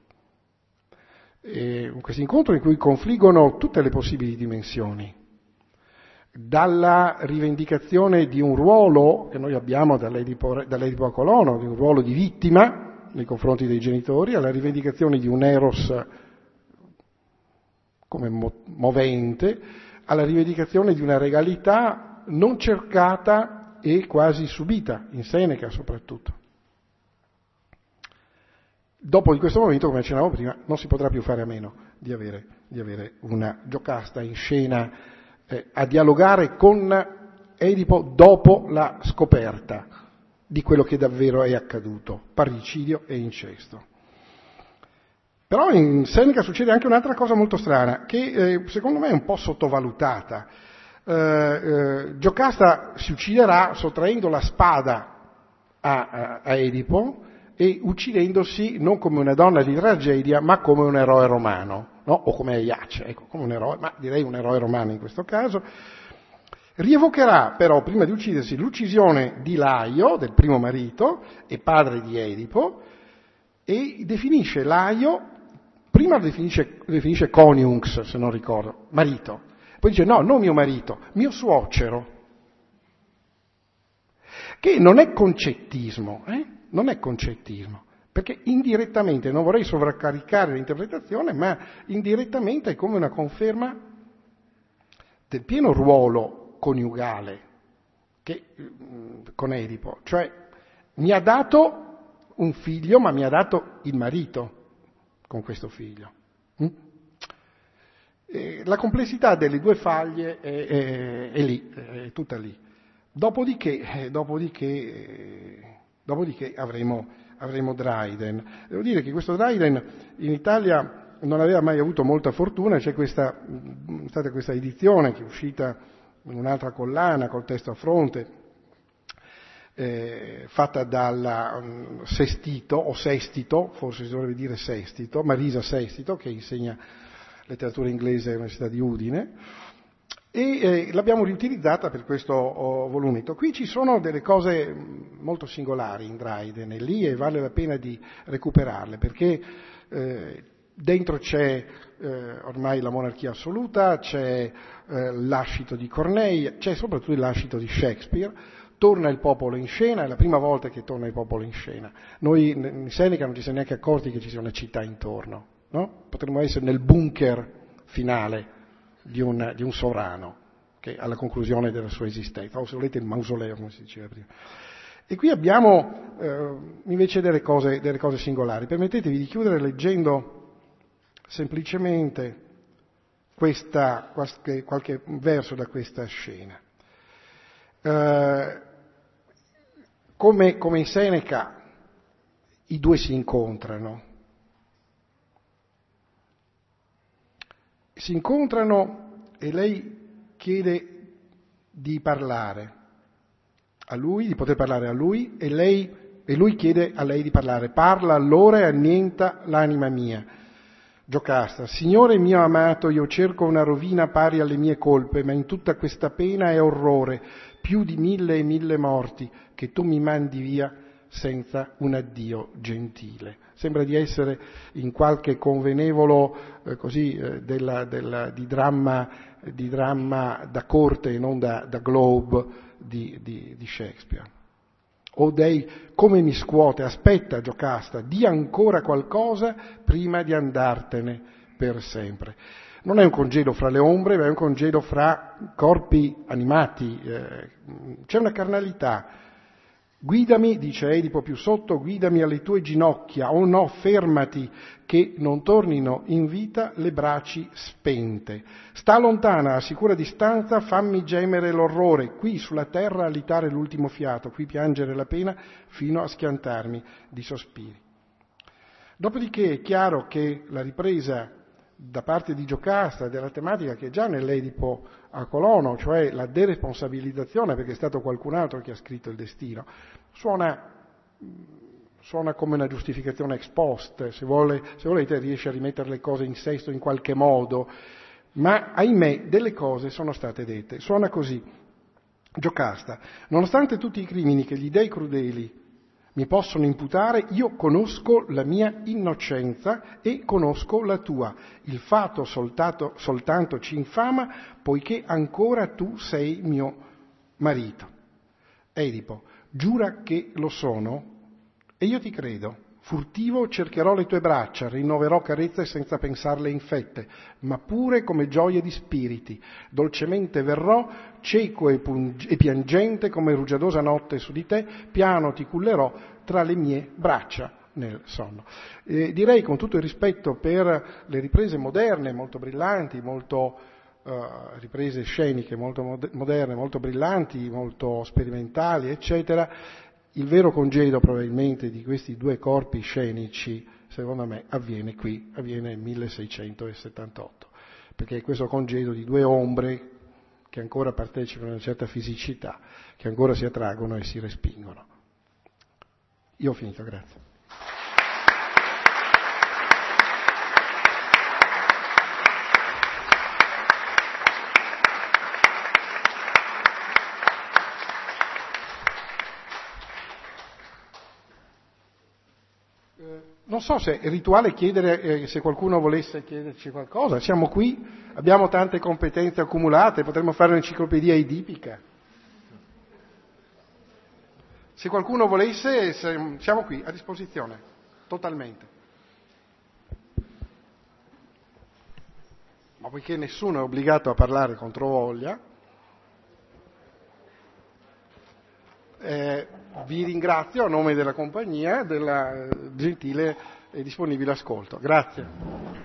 Questo incontro in cui confliggono tutte le possibili dimensioni, dalla rivendicazione di un ruolo che noi abbiamo dall'Edipo, dall'Edipo a Colono, di un ruolo di vittima nei confronti dei genitori, alla rivendicazione di un eros come movente, alla rivendicazione di una regalità non cercata e quasi subita, in Seneca soprattutto. Dopo di questo momento, come accennavo prima, non si potrà più fare a meno di avere, di avere una Giocasta in scena eh, a dialogare con Edipo dopo la scoperta di quello che davvero è accaduto, parricidio e incesto. Però in Seneca succede anche un'altra cosa molto strana, che eh, secondo me è un po' sottovalutata. Eh, eh, Giocasta si ucciderà sottraendo la spada a, a, a Edipo, e uccidendosi non come una donna di tragedia, ma come un eroe romano, no? O come Aiace, ecco, come un eroe, ma direi un eroe romano in questo caso. Rievocherà però, prima di uccidersi, l'uccisione di Laio, del primo marito, e padre di Edipo, e definisce Laio, prima lo definisce, lo definisce coniunx, se non ricordo, marito, poi dice no, non mio marito, mio suocero, che non è concettismo, eh? Non è concettismo, perché indirettamente, non vorrei sovraccaricare l'interpretazione, ma indirettamente è come una conferma del pieno ruolo coniugale che, con Edipo, cioè mi ha dato un figlio, ma mi ha dato il marito con questo figlio. Mm? E la complessità delle due faglie è, è, è lì, è tutta lì. Dopodiché, dopodiché Dopodiché avremo, avremo Dryden. Devo dire che questo Dryden in Italia non aveva mai avuto molta fortuna, c'è questa, è stata questa edizione che è uscita in un'altra collana col testo a fronte, eh, fatta dalla um, Sestito, o Sestito, forse si dovrebbe dire Sestito, Marisa Sestito, che insegna letteratura inglese all'Università di Udine, e eh, l'abbiamo riutilizzata per questo oh, volumetto. Qui ci sono delle cose molto singolari in Dryden, e lì e vale la pena di recuperarle, perché eh, dentro c'è eh, ormai la monarchia assoluta, c'è eh, l'ascito di Corneille, c'è soprattutto il lascito di Shakespeare, torna il popolo in scena, è la prima volta che torna il popolo in scena. Noi in Seneca non ci siamo neanche accorti che ci sia una città intorno, no? Potremmo essere nel bunker finale Di un, di un sovrano che alla conclusione della sua esistenza, o se volete il mausoleo, come si diceva prima. E qui abbiamo eh, invece delle cose, delle cose singolari. Permettetevi di chiudere leggendo semplicemente questa, qualche, qualche verso da questa scena. Eh, come, come in Seneca i due si incontrano. Si incontrano e lei chiede di parlare a lui, di poter parlare a lui, e, lei, e lui chiede a lei di parlare. Parla allora e annienta l'anima mia. Giocasta, Signore mio amato, io cerco una rovina pari alle mie colpe, ma in tutta questa pena e orrore, più di mille e mille morti, che tu mi mandi via senza un addio gentile. Sembra di essere in qualche convenevolo eh, così eh, della, della, di, dramma, di dramma da corte e non da, da Globe di, di, di Shakespeare. O dei come mi scuote, aspetta Giocasta, di ancora qualcosa prima di andartene per sempre. Non è un congedo fra le ombre, ma è un congedo fra corpi animati, eh, c'è una carnalità. Guidami, dice Edipo più sotto, guidami alle tue ginocchia, o no, fermati, che non tornino in vita le braci spente. Sta lontana, a sicura distanza, fammi gemere l'orrore, qui sulla terra alitare l'ultimo fiato, qui piangere la pena fino a schiantarmi di sospiri. Dopodiché è chiaro che la ripresa da parte di Giocasta della tematica che è già nell'Edipo a Colono, cioè la deresponsabilizzazione perché è stato qualcun altro che ha scritto il destino, suona, suona come una giustificazione ex post, se, vuole, se volete riesce a rimettere le cose in sesto in qualche modo, ma ahimè delle cose sono state dette. Suona così: Giocasta, nonostante tutti i crimini che gli dei crudeli mi possono imputare, io conosco la mia innocenza e conosco la tua. Il fatto soltanto, soltanto ci infama, poiché ancora tu sei mio marito. Edipo, giura che lo sono e io ti credo. Furtivo cercherò le tue braccia, rinnoverò carezze senza pensarle infette, ma pure come gioie di spiriti. Dolcemente verrò, cieco e, pung- e piangente come rugiadosa notte su di te, piano ti cullerò tra le mie braccia nel sonno. Eh, direi con tutto il rispetto per le riprese moderne, molto brillanti, molto uh, riprese sceniche molto mod- moderne, molto brillanti, molto sperimentali, eccetera. Il vero congedo probabilmente di questi due corpi scenici, secondo me, avviene qui, avviene nel milleseicentosettantotto, perché è questo congedo di due ombre che ancora partecipano a una certa fisicità, che ancora si attraggono e si respingono. Io ho finito, grazie. Non so se è rituale chiedere, eh, se qualcuno volesse chiederci qualcosa. Siamo qui, abbiamo tante competenze accumulate, potremmo fare un'enciclopedia edipica. Se qualcuno volesse, se, siamo qui, a disposizione, totalmente. Ma poiché nessuno è obbligato a parlare controvoglia, Eh, vi ringrazio a nome della compagnia del gentile e disponibile ascolto. Grazie.